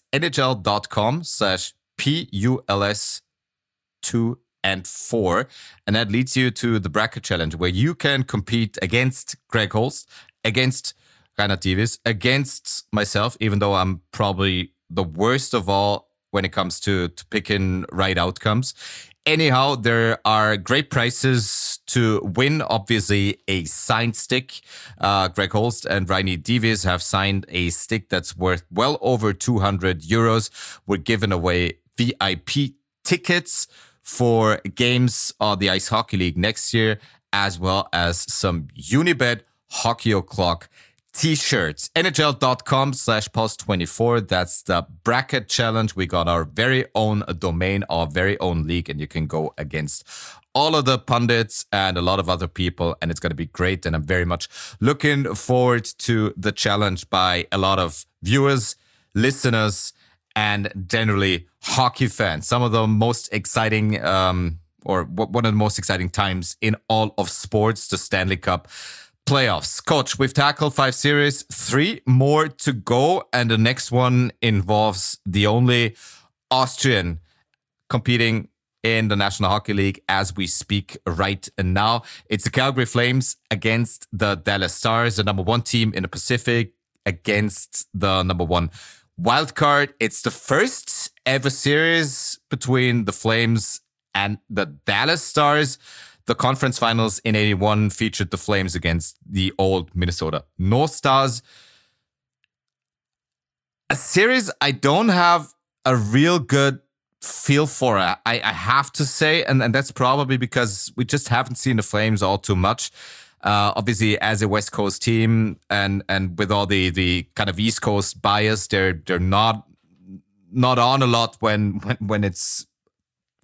nhl.com/puls2 and 4. And that leads you to the bracket challenge, where you can compete against Greg Holst, against Reinhard Divis, against myself, even though I'm probably the worst of all when it comes to picking right outcomes. Anyhow, there are great prizes to win. Obviously, a signed stick. Greg Holst and Rainy Divis have signed a stick that's worth well over €200. We're giving away VIP tickets for games of the Ice Hockey League next year, as well as some Unibet Hockey O'Clock t-shirts. NHL.com/puls24. That's the bracket challenge. We got our very own domain, our very own league, and you can go against all of the pundits and a lot of other people, and it's going to be great. And I'm very much looking forward to the challenge by a lot of viewers, listeners, and generally hockey fans. Some of the most exciting, or one of the most exciting times in all of sports, the Stanley Cup playoffs. Coach, we've tackled 5 series, 3 more to go, and the next one involves the only Austrian competing in the National Hockey League as we speak right now. It's the Calgary Flames against the Dallas Stars, the number 1 team in the Pacific against the number 1 wildcard. It's the first ever series between the Flames and the Dallas Stars. The conference finals in 81 featured the Flames against the old Minnesota North Stars. A series I don't have a real good feel for, I have to say, and that's probably because we just haven't seen the Flames all too much. Obviously, as a West Coast team, and with all the kind of East Coast bias, they're not on a lot when it's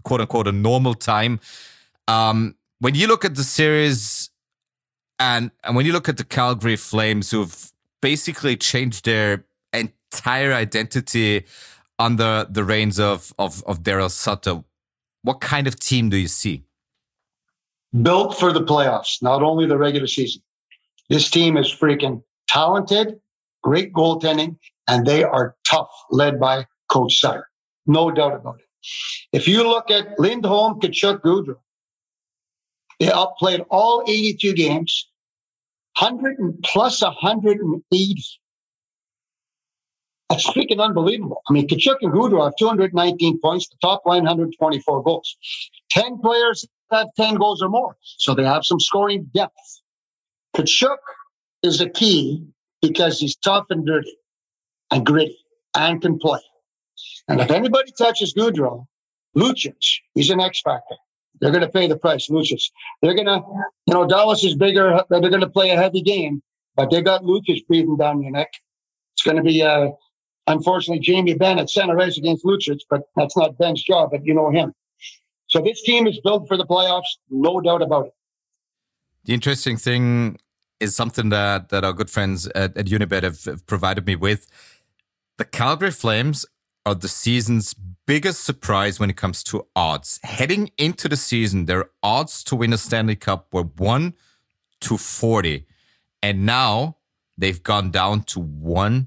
quote unquote a normal time. When you look at the series and when you look at the Calgary Flames, who've basically changed their entire identity under the reins of Daryl Sutter, what kind of team do you see?
Built for the playoffs, not only the regular season. This team is freaking talented, great goaltending, and they are tough, led by Coach Sutter. No doubt about it. If you look at Lindholm, Tkachuk, Gaudreau, they outplayed all 82 games, 100 plus 180. That's freaking unbelievable. I mean, Tkachuk and Gaudreau have 219 points, the top line 124 goals. 10 players have 10 goals or more, so they have some scoring depth. Tkachuk is a key because he's tough and dirty and gritty and can play. And if anybody touches Gaudreau, Lucic, he's an X factor. They're going to pay the price, Lucic. They're going to, Dallas is bigger. They're going to play a heavy game, but they got Lucic breathing down your neck. It's going to be, unfortunately, Jamie Benn at center ice against Lucic, but that's not Ben's job, but you know him. So this team is built for the playoffs, no doubt about it.
The interesting thing is something that our good friends at Unibet have provided me with. The Calgary Flames are the season's biggest surprise when it comes to odds. Heading into the season, their odds to win a Stanley Cup were 1-40. And now they've gone down to 1-8.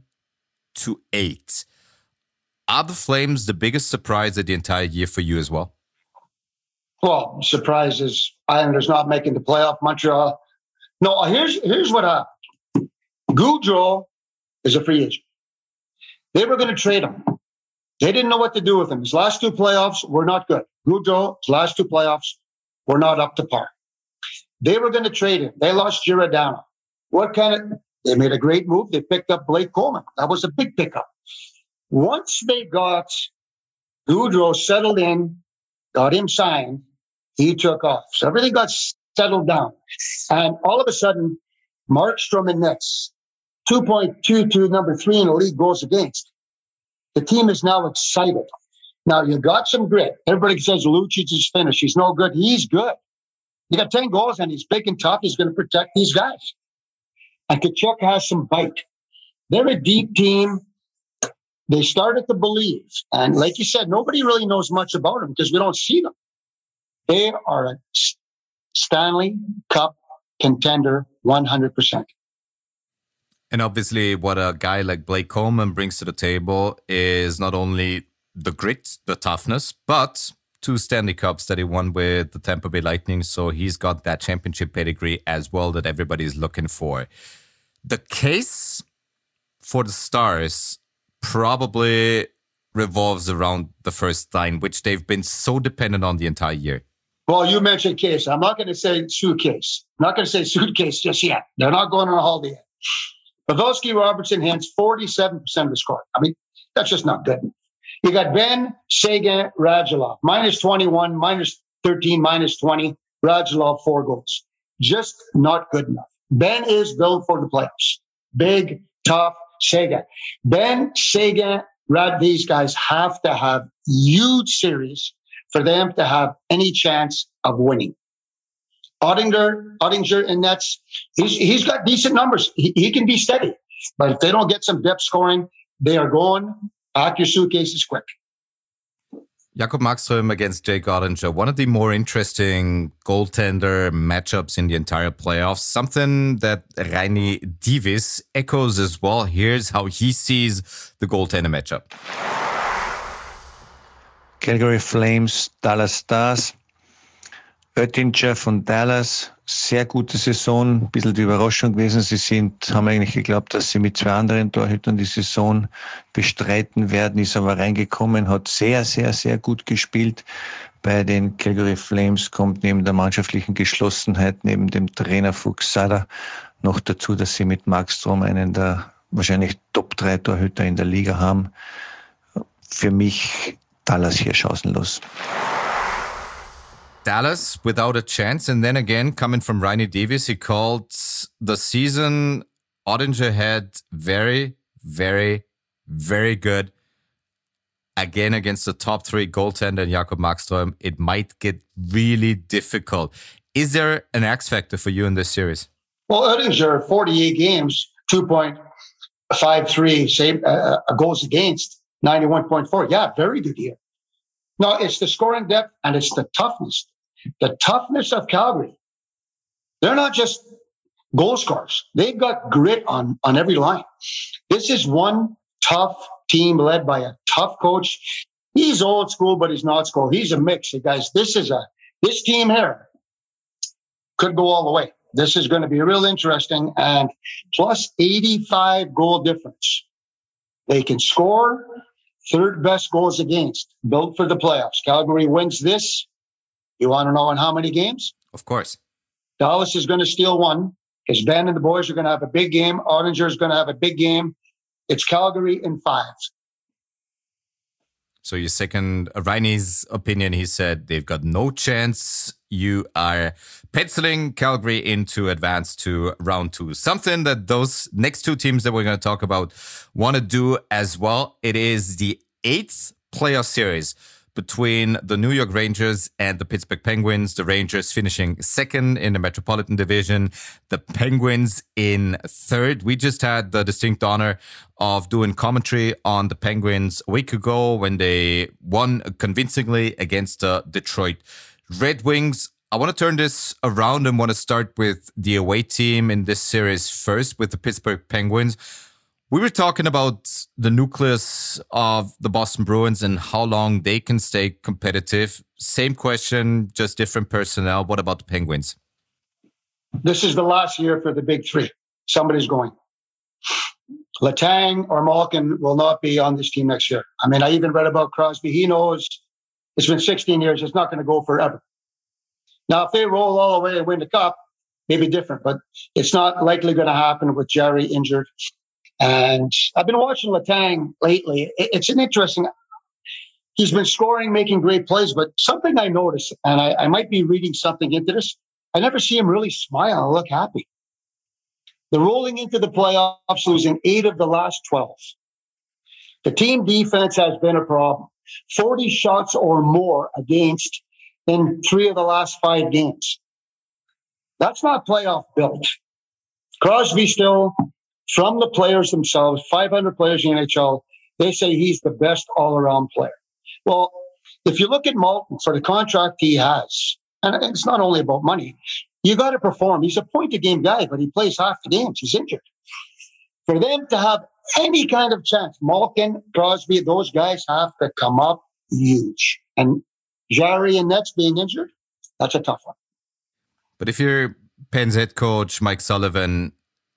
Are the Flames the biggest surprise of the entire year for you as well?
Well, surprise is Islanders not making the playoff. Montreal. No, here's what happened. Gaudreau is a free agent. They were going to trade him. They didn't know what to do with him. His last two playoffs were not good. Gaudreau's last two playoffs were not up to par. They were going to trade him. They lost Giordano. They made a great move. They picked up Blake Coleman. That was a big pickup. Once they got Gaudreau settled in, got him signed, he took off. So everything got settled down. And all of a sudden, Markstrom and Nets, 2.22, number 3 in the league goals against. The team is now excited. Now, you got some grit. Everybody says Lucic is finished. He's no good. He's good. He got 10 goals, and he's big and tough. He's going to protect these guys. And Tkachuk has some bite. They're a deep team. They started to believe. And like you said, nobody really knows much about them because we don't see them. They are a Stanley Cup contender 100%.
And obviously what a guy like Blake Coleman brings to the table is not only the grit, the toughness, but 2 Stanley Cups that he won with the Tampa Bay Lightning. So he's got that championship pedigree as well that everybody's looking for. The case for the Stars probably revolves around the first line, which they've been so dependent on the entire year.
Well, you mentioned case. I'm not going to say suitcase. I'm not going to say suitcase just yet. They're not going on a holiday yet. Pavelski, Robertson, Hintz, 47% of the score. I mean, that's just not good. You got Ben, Seguin, Radulov, -21, -13, -20. Radulov, 4 goals. Just not good enough. Ben is built for the playoffs. Big, tough, Seguin. Ben, Seguin, these guys have to have huge series for them to have any chance of winning. Ottinger and Nets, he's got decent numbers. He can be steady. But if they don't get some depth scoring, they are going, pack your suitcases quick.
Jakob Markström against Jake Ottinger, one of the more interesting goaltender matchups in the entire playoffs. Something that Rainy Divis echoes as well. Here's how he sees the goaltender matchup.
Calgary Flames, Dallas Stars. Oettinger von Dallas, sehr gute Saison, ein bisschen die Überraschung gewesen. Haben eigentlich geglaubt, dass sie mit 2 anderen Torhütern die Saison bestreiten werden, ist aber reingekommen, hat sehr, sehr, sehr gut gespielt. Bei den Calgary Flames kommt neben der mannschaftlichen Geschlossenheit, neben dem Trainer Fuchs Sada noch dazu, dass sie mit Markström einen der wahrscheinlich Top 3 Torhüter in der Liga haben. Für mich Dallas hier chancenlos.
Dallas without a chance. And then again, coming from Rainy Davis, he called the season Ottinger had very, very, very good. again against the top 3 goaltender Jakob Markström, it might get really difficult. Is there an X factor for you in this series?
Well, Oettinger, 48 games, 2.53 goals against, 91.4. Yeah, very good year. No, it's the scoring depth and it's the toughness. The toughness of Calgary. They're not just goal scorers. They've got grit on every line. This is one tough team led by a tough coach. He's old school, but he's not school. He's a mix. Hey guys, this team here could go all the way. This is going to be real interesting. And plus 85 goal difference. They can score. Third best goals against. Built for the playoffs. Calgary wins this. You want to know in how many games?
Of course.
Dallas is going to steal one because Ben and the boys are going to have a big game. Oettinger is going to have a big game. It's Calgary in 5.
So you second Reine's opinion. He said they've got no chance. You are penciling Calgary in to advance to round 2. Something that those next 2 teams that we're going to talk about want to do as well. It is the 8th playoff series between the New York Rangers and the Pittsburgh Penguins. The Rangers finishing 2nd in the Metropolitan Division, the Penguins in 3rd. We just had the distinct honor of doing commentary on the Penguins a week ago when they won convincingly against the Detroit Red Wings. I want to turn this around and want to start with the away team in this series first with the Pittsburgh Penguins. We were talking about the nucleus of the Boston Bruins and how long they can stay competitive. Same question, just different personnel. What about the Penguins?
This is the last year for the big 3. Somebody's going. Letang or Malkin will not be on this team next year. I mean, I even read about Crosby. He knows it's been 16 years. It's not going to go forever. Now, if they roll all the way and win the cup, maybe different, but it's not likely going to happen with Jerry injured. And I've been watching Letang lately. It's an interesting, he's been scoring, making great plays, but something I noticed, and I might be reading something into this, I never see him really smile and look happy. They're rolling into the playoffs, losing 8 of the last 12. The team defense has been a problem. 40 shots or more against in 3 of the last 5 games. That's not playoff built. Crosby still, from the players themselves, 500 players in the NHL, they say he's the best all-around player. Well, if you look at Malton for the contract he has, and it's not only about money, you got to perform. He's a point-a-game guy, but he plays half the games. He's injured. For them to have any kind of chance, Malkin, Crosby, those guys have to come up huge. And Jarry and Nets being injured, that's a tough one.
But if you're Penn's head coach, Mike Sullivan,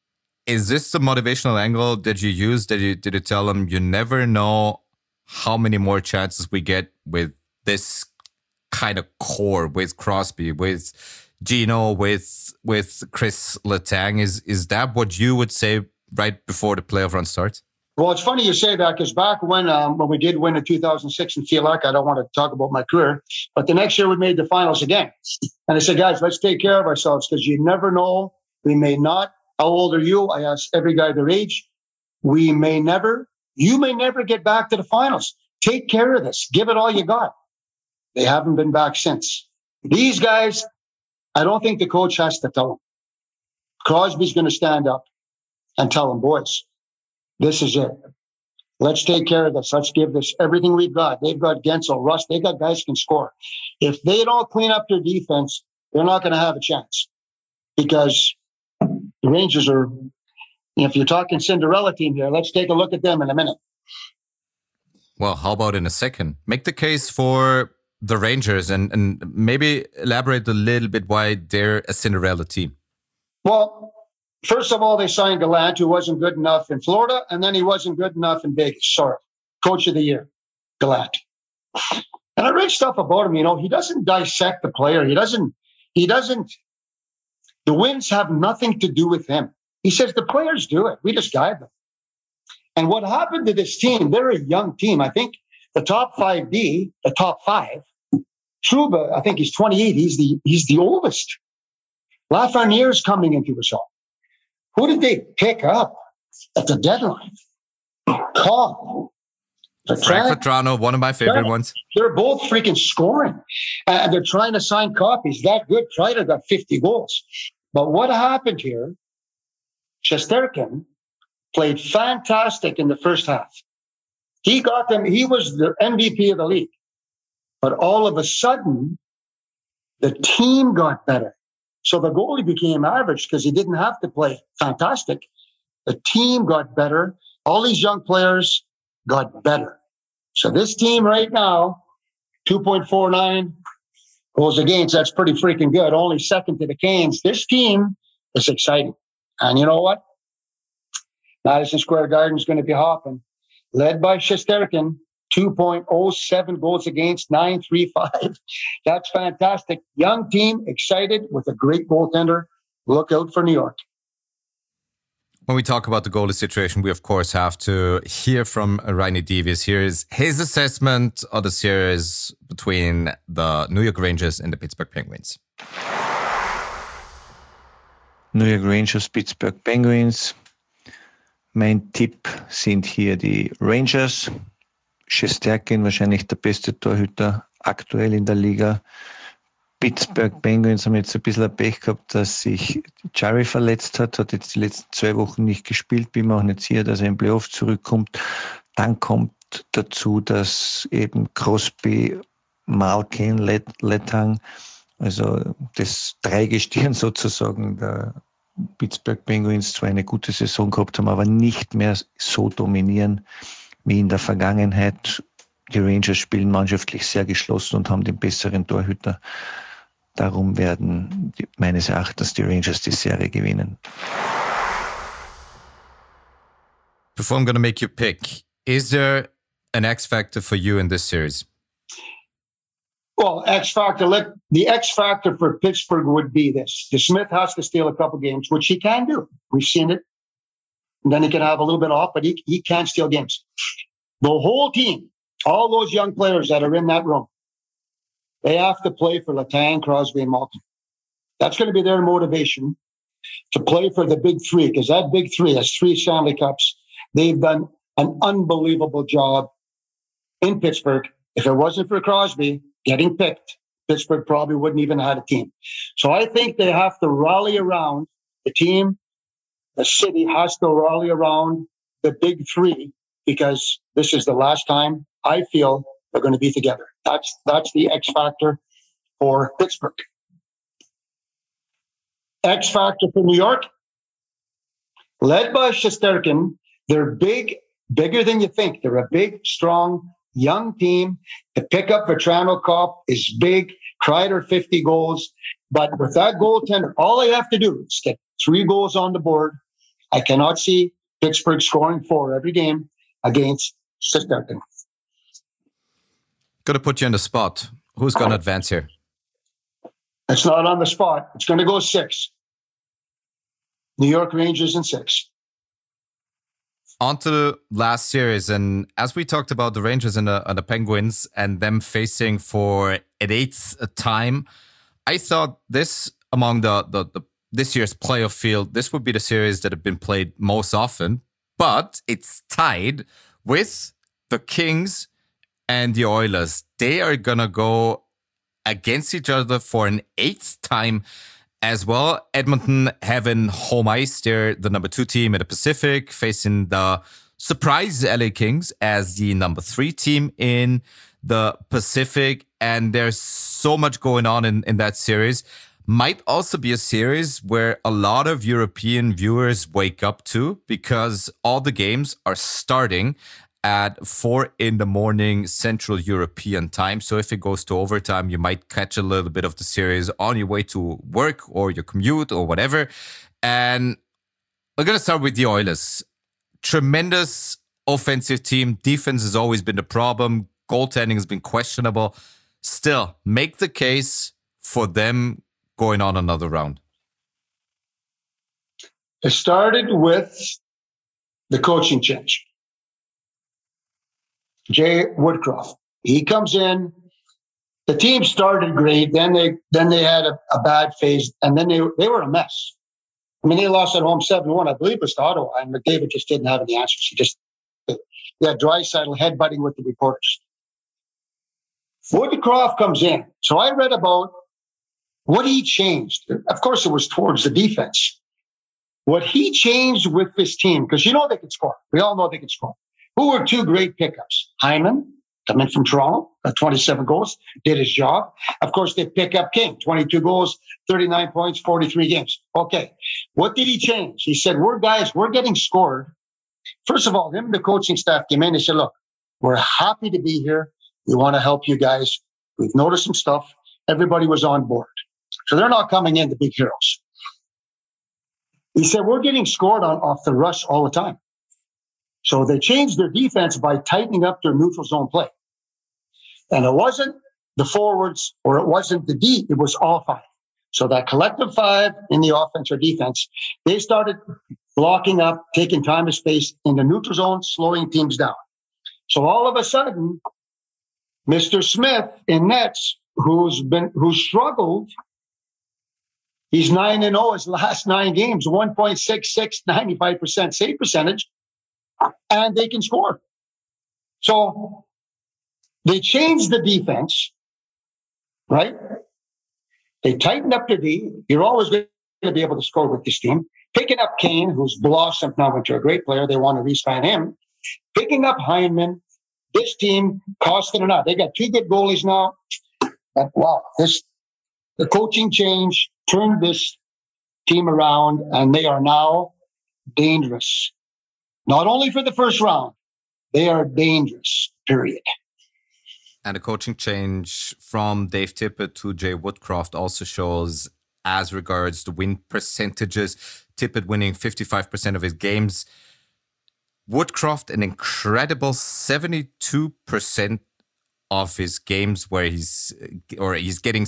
is this the motivational angle that you use? Did you tell him you never know how many more chances we get with this kind of core, with Crosby, with Gino, with Chris Letang? Is that what you would say right before the playoff run starts?
Well, it's funny you say that because back when we did win in 2006 in Fielak, I don't want to talk about my career, but the next year we made the finals again. And I said, guys, let's take care of ourselves because you never know. We may not. How old are you? I asked every guy their age. You may never get back to the finals. Take care of this. Give it all you got. They haven't been back since. These guys, I don't think the coach has to tell them. Crosby's going to stand up and tell them, boys, this is it. Let's take care of this. Let's give this everything we've got. They've got Gensel, Rust. They got guys who can score. If they don't clean up their defense, they're not going to have a chance because the Rangers are, if you're talking Cinderella team here, let's take a look at them in a minute.
Well, how about in a second? Make the case for the Rangers and maybe elaborate a little bit why they're a Cinderella team.
Well, first of all, they signed Gallant, who wasn't good enough in Florida, and then he wasn't good enough in Vegas. Sorry. Coach of the year, Gallant. And I read stuff about him, he doesn't dissect the player. He doesn't, the wins have nothing to do with him. He says the players do it. We just guide them. And what happened to this team, they're a young team. I think the top 5D, the top 5, Trouba, I think he's 28. He's the oldest. Lafreniere's coming into his own. Who did they pick up at the deadline? Cobb.
Frank Vatrano, one of my favorite ones.
They're both freaking scoring. And they're trying to sign copies. That good. Kreider got 50 goals. But what happened here, Shesterkin played fantastic in the first half. He got them. He was the MVP of the league. But all of a sudden, the team got better. So the goalie became average because he didn't have to play fantastic. The team got better. All these young players got better. So this team right now, 2.49 goals against, that's pretty freaking good. Only second to the Canes. This team is exciting. And you know what? Madison Square Garden is going to be hopping. Led by Shesterkin, 2.07 goals against, 9.35. That's fantastic. Young team, excited with a great goaltender. Look out for New York.
When we talk about the goalie situation, we of course have to hear from Rainy Davies. Here is his assessment of the series between the New York Rangers and the Pittsburgh Penguins.
New York Rangers, Pittsburgh Penguins. Mein Tipp sind hier die Rangers. Shesterkin, wahrscheinlich der beste Torhüter aktuell in der Liga. Pittsburgh Penguins haben jetzt ein bisschen ein Pech gehabt, dass sich Jarry verletzt hat jetzt die letzten 2 Wochen nicht gespielt. Bin mir auch nicht sicher, dass er im Playoff zurückkommt. Dann kommt dazu, dass eben Crosby, Malkin, Letang, also das Dreigestirn sozusagen der Pittsburgh Penguins zwar eine gute Saison gehabt haben, aber nicht mehr so dominieren wie in der Vergangenheit. Die Rangers spielen mannschaftlich sehr geschlossen und haben den besseren Torhüter. Darum werden meines Erachtens die Rangers die Serie gewinnen.
Before I'm going to make you pick, is there an X factor for you in this series?
Well, X factor. The X factor for Pittsburgh would be this: the Smith has to steal a couple games, which he can do. We've seen it. And then he can have a little bit off, but he can steal games. The whole team, all those young players that are in that room, they have to play for Letang, Crosby, and Malkin. That's going to be their motivation to play for the big three, because that big three has 3 Stanley Cups. They've done an unbelievable job in Pittsburgh. If it wasn't for Crosby getting picked, Pittsburgh probably wouldn't even have had a team. So I think they have to rally around the team. The city has to rally around the big three, because this is the last time I feel they're going to be together. That's the X factor for Pittsburgh. X factor for New York, led by Shesterkin. They're bigger than you think. They're a big, strong, young team. To pick up Vatrano Cup is big. Kreider 50 goals. But with that goaltender, all they have to do is get 3 goals on the board. I cannot see Pittsburgh scoring 4 every game against Shesterkin.
Going to put you on the spot. Who's going to advance here?
It's not on the spot. It's going to go 6. New York Rangers in 6.
On to the last series. And as we talked about the Rangers and the Penguins and them facing for an 8th time, I thought this, among this year's playoff field, this would be the series that had been played most often. But it's tied with the Kings and the Oilers. They are going to go against each other for an 8th time as well. Edmonton having home ice. They're the number 2 team in the Pacific, facing the surprise LA Kings as the number 3 team in the Pacific. And there's so much going on in that series. Might also be a series where a lot of European viewers wake up to, because all the games are starting at 4 a.m. Central European time. So if it goes to overtime, you might catch a little bit of the series on your way to work or your commute or whatever. And we're going to start with the Oilers. Tremendous offensive team. Defense has always been the problem. Goaltending has been questionable. Still, make the case for them going on another round.
It started with the coaching change. Jay Woodcroft. He comes in. The team started great. Then they had a bad phase, and then they were a mess. I mean, they lost at home 7-1. I believe it was to Ottawa, and McDavid just didn't have any answers. You had Draisaitl headbutting with the reporters. Woodcroft comes in. So I read about what he changed. Of course, it was towards the defense. What he changed with this team, because you know they could score. We all know they could score. Who were two great pickups? Hyman, coming from Toronto, 27 goals, did his job. Of course, they pick up King, 22 goals, 39 points, 43 games. Okay. What did he change? He said, we're getting scored. First of all, him and the coaching staff came in and said, look, we're happy to be here. We want to help you guys. We've noticed some stuff. Everybody was on board. So they're not coming in, the big heroes. He said, we're getting scored on off the rush all the time. So they changed their defense by tightening up their neutral zone play. And it wasn't the forwards or it wasn't the D, it was all five. So that collective five in the offense or defense, they started blocking up, taking time and space in the neutral zone, slowing teams down. So all of a sudden, Mr. Smith in nets, who struggled, he's 9-0 his last 9 games, 1.66, 95% save percentage, and they can score. So they changed the defense, right? They tightened up their D. You're always going to be able to score with this team. Picking up Kane, who's blossomed now into a great player. They want to re-sign him. Picking up Hyman. This team costed enough. They got 2 good goalies now. But wow, the coaching change turned this team around, and they are now dangerous. Not only for the first round, they are dangerous, period.
And the coaching change from Dave Tippett to Jay Woodcroft also shows, as regards the win percentages, Tippett winning 55% of his games. Woodcroft, an incredible 72% of his games where he's getting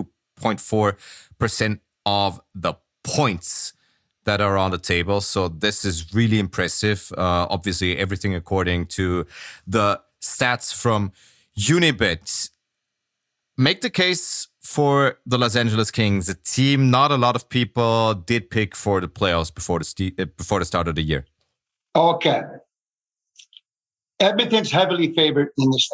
72.4% of the points that are on the table. So this is really impressive. Obviously, everything according to the stats from Unibet. Make the case for the Los Angeles Kings, a team not a lot of people did pick for the playoffs before the start of the year.
Okay. Edmonton's heavily favored in this thing.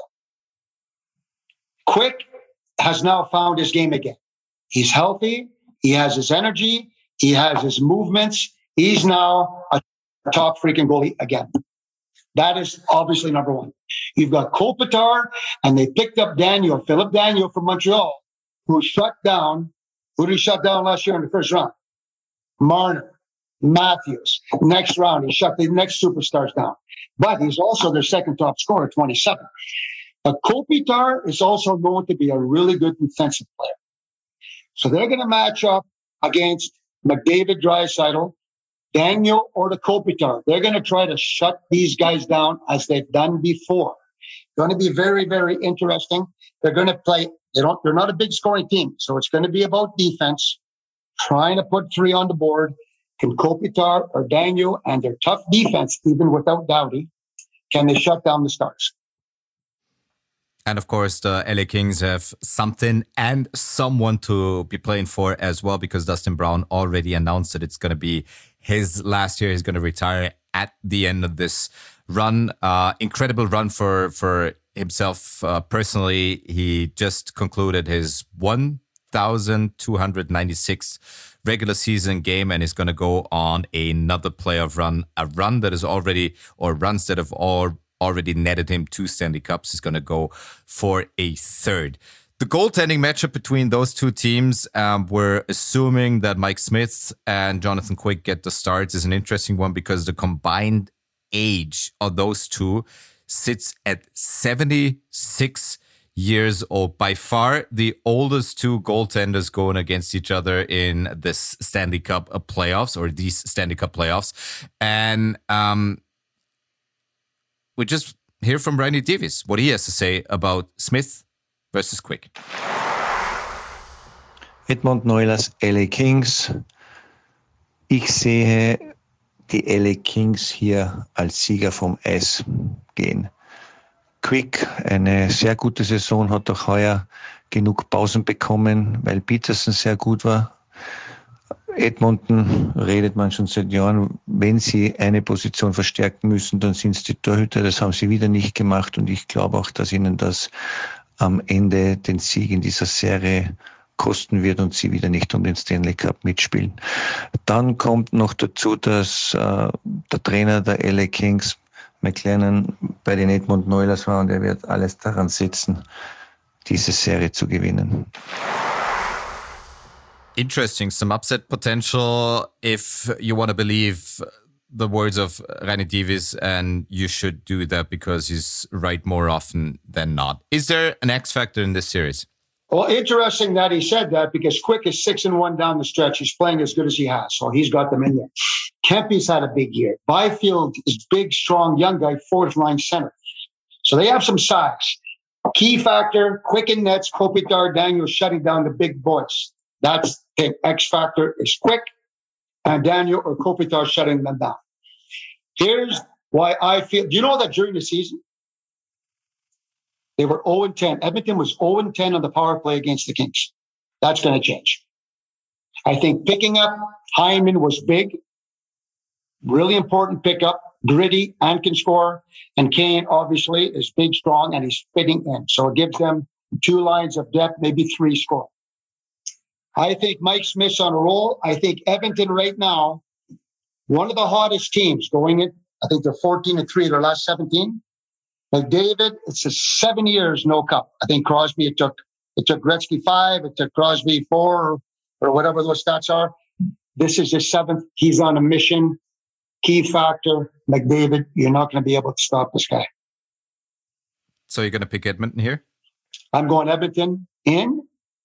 Quick has now found his game again. He's healthy. He has his energy. He has his movements. He's now a top freaking goalie again. That is obviously number one. You've got Kopitar, and they picked up Philip Daniel from Montreal, who shut down. Who did he shut down last year in the first round? Marner, Matthews. Next round, he shut the next superstars down. But he's also their second top scorer, 27. But Kopitar is also known to be a really good defensive player. So they're going to match up against McDavid, Draisaitl, Daniel, or the Kopitar. They're going to try to shut these guys down as they've done before. Going to be very, very interesting. They're going to play. They're not a big scoring team, so it's going to be about defense, trying to put 3 on the board. Can Kopitar or Daniel and their tough defense, even without Doughty, can they shut down the Stars?
And of course, the LA Kings have something and someone to be playing for as well, because Dustin Brown already announced that it's going to be his last year. He's going to retire at the end of this run. Incredible run for himself personally. He just concluded his 1,296 regular season game and is going to go on another playoff run, a run that is already, or runs that have already netted him 2 Stanley Cups. Is going to go for a third. The goaltending matchup between those two teams, we're assuming that Mike Smith and Jonathan Quick get the starts, is an interesting one because the combined age of those two sits at 76 years old. By far the oldest two goaltenders going against each other in this Stanley Cup playoffs, or these Stanley Cup playoffs. And we just hear from Randy Davies what he has to say about Smith versus Quick.
Edmonton Oilers, LA Kings. Ich sehe die LA Kings hier als Sieger vom Eis gehen. Quick, eine sehr gute Saison, hat auch heuer genug Pausen bekommen, weil Peterson sehr gut war. Edmonton redet man schon seit Jahren, wenn sie eine Position verstärken müssen, dann sind es die Torhüter. Das haben sie wieder nicht gemacht und ich glaube auch, dass ihnen das am Ende den Sieg in dieser Serie kosten wird und sie wieder nicht um den Stanley Cup mitspielen. Dann kommt noch dazu, dass der Trainer der LA Kings, McLennan, bei den Edmonton Oilers war und er wird alles daran setzen, diese Serie zu gewinnen.
Interesting. Some upset potential if you want to believe the words of Rainy Davis, and you should do that because he's right more often than not. Is there an X factor in this series?
Well, interesting that he said that because Quick is 6-1 down the stretch. He's playing as good as he has, so he's got them in there. Kempy's had a big year. Byfield is big, strong, young guy, fourth line center. So they have some size. Key factor, Quick in nets, Kopitar, Daniel shutting down the big boys. That's the X factor is Quick and Daniel or Kopitar shutting them down. Here's why I feel. Do you know that during the season, they were 0-10. Edmonton was 0-10 on the power play against the Kings. That's going to change. I think picking up Hyman was big. Really important pickup. Gritty and can score. And Kane, obviously, is big, strong, and he's fitting in. So it gives them 2 lines of depth, maybe 3 score. I think Mike Smith's on a roll. I think Edmonton right now, one of the hottest teams going in. I think they're 14-3 their last 17. McDavid, it's 7 years, no cup. I think Crosby, it took Gretzky 5, it took Crosby 4, or whatever those stats are. This is his 7th. He's on a mission. Key factor, McDavid, you're not going to be able to stop this guy.
So you're going to pick Edmonton here?
I'm going Edmonton in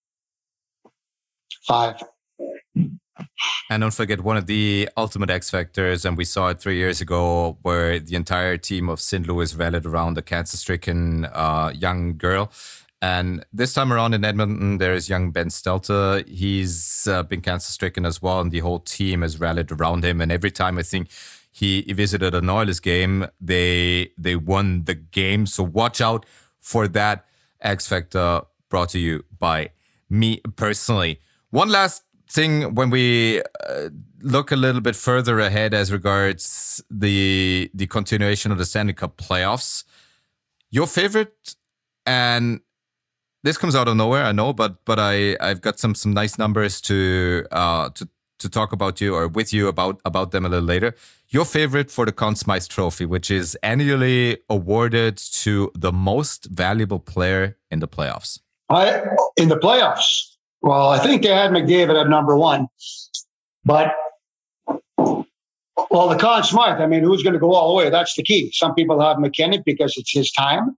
5.
And don't forget, one of the ultimate X factors, and we saw it 3 years ago, where the entire team of St. Louis rallied around a cancer-stricken young girl. And this time around in Edmonton, there is young Ben Stelter. He's been cancer-stricken as well, and the whole team has rallied around him. And every time I think he visited an Oilers game, they won the game. So watch out for that X factor, brought to you by me personally. One last thing, when we look a little bit further ahead as regards the continuation of the Stanley Cup playoffs, your favorite, and this comes out of nowhere, I know, but I've got some nice numbers to talk about you or with you about them a little later. Your favorite for the Conn Smythe Trophy, which is annually awarded to the most valuable player in the playoffs.
In the playoffs. Well, I think they had McDavid at number 1. But, well, the Conn Smythe, I mean, who's going to go all the way? That's the key. Some people have McKinnon because it's his time.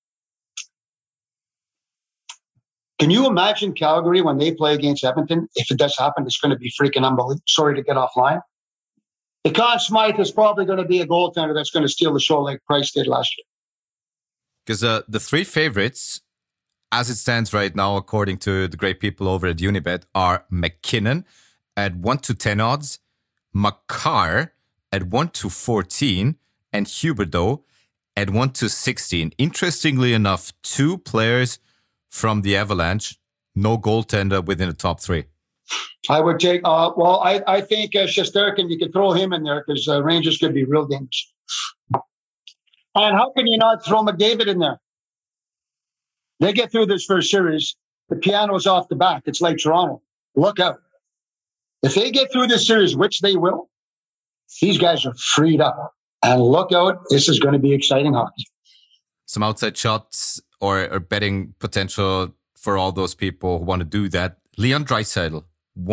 Can you imagine Calgary when they play against Edmonton? If it does happen, it's going to be freaking unbelievable. Sorry to get offline. The Conn Smythe is probably going to be a goaltender that's going to steal the show like Price did last year.
Because the 3 favorites, as it stands right now, according to the great people over at Unibet, are McKinnon at 1-10 odds, Makar at 1-14, and Huberdeau at 1-16. Interestingly enough, 2 players from the Avalanche, no goaltender within the top 3.
I would take, I think Shesterkin, you could throw him in there because Rangers could be real dangerous. And how can you not throw McDavid in there? They get through this first series, the piano's off the back. It's like Toronto. Look out. If they get through this series, which they will, these guys are freed up. And look out, this is going to be exciting hockey.
Some outside shots or betting potential for all those people who want to do that. Leon Draisaitl,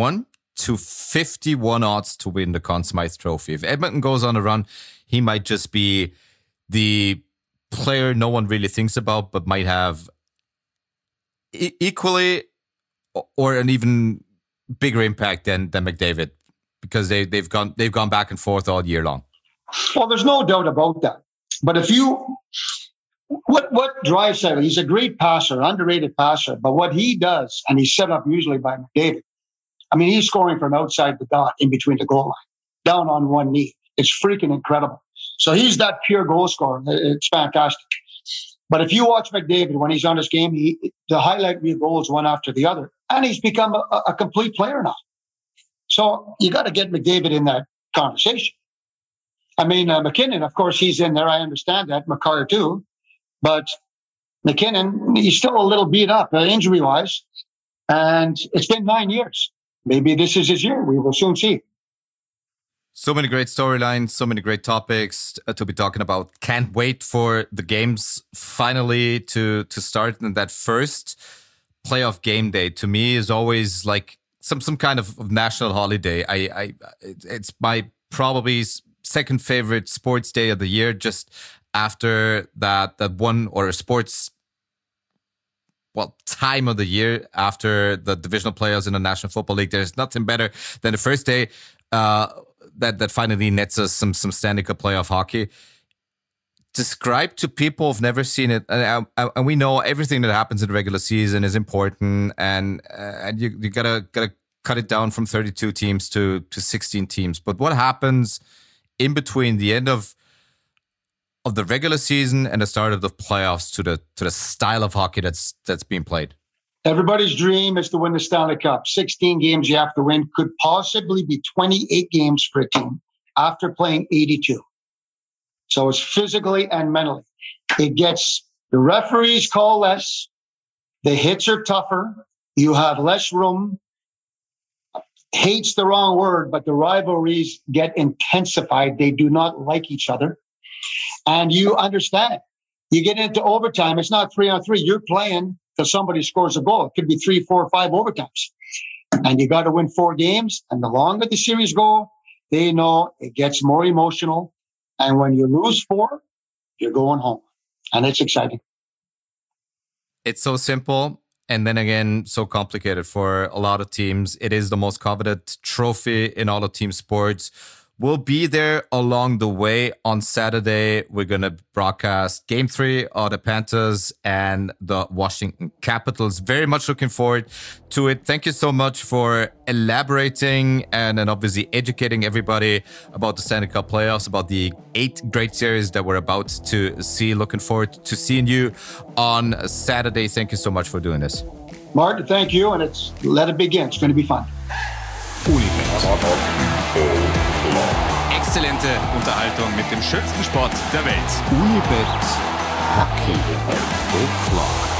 1-51 odds to win the Conn Smythe Trophy. If Edmonton goes on a run, he might just be the player no one really thinks about, but might have equally or an even bigger impact than McDavid, because they've gone back and forth all year long.
Well, there's no doubt about that. But if you what Draisaitl, he's a great passer, underrated passer, but what he does, and he's set up usually by McDavid, I mean, he's scoring from outside the dot in between the goal line, down on one knee. It's freaking incredible. So he's that pure goal scorer. It's fantastic. But if you watch McDavid when he's on his game, the highlight reel goals one after the other, and he's become a complete player now. So you got to get McDavid in that conversation. I mean, McKinnon, of course, he's in there. I understand that. Makar too. But McKinnon, he's still a little beat up injury-wise. And it's been 9 years. Maybe this is his year. We will soon see.
So many great storylines, so many great topics to be talking about. Can't wait for the games finally to start. And that first playoff game day to me is always like some kind of national holiday. It's my probably second favorite sports day of the year, just after that one or a sports time of the year after the divisional playoffs in the National Football League. There's nothing better than the first day that finally nets us some Stanley Cup playoff hockey. Describe to people who've never seen it, and we know everything that happens in the regular season is important, and you gotta cut it down from 32 teams to 16 teams. But what happens in between the end of the regular season and the start of the playoffs to the style of hockey that's being played?
Everybody's dream is to win the Stanley Cup. 16 games you have to win, could possibly be 28 games for a team after playing 82. So it's physically and mentally. The referees call less. The hits are tougher. You have less room. Hate's the wrong word, but the rivalries get intensified. They do not like each other. And you understand. You get into overtime. It's not 3-on-3. You're playing till somebody scores a goal. It could be 3, 4, 5 overtimes. And you got to win 4 games. And the longer the series go, they know it gets more emotional. And when you lose 4, you're going home. And it's exciting.
It's so simple. And then again, so complicated for a lot of teams. It is the most coveted trophy in all of team sports. We'll be there along the way. On Saturday, we're going to broadcast Game 3 of the Panthers and the Washington Capitals. Very much looking forward to it. Thank you so much for elaborating and then obviously educating everybody about the Stanley Cup playoffs, about the 8 great series that we're about to see. Looking forward to seeing you on Saturday. Thank you so much for doing this.
Martin, thank you. And let it begin. It's going to be fun.
Exzellente Unterhaltung mit dem schönsten Sport der Welt.
Unibet Hockey O'Clock.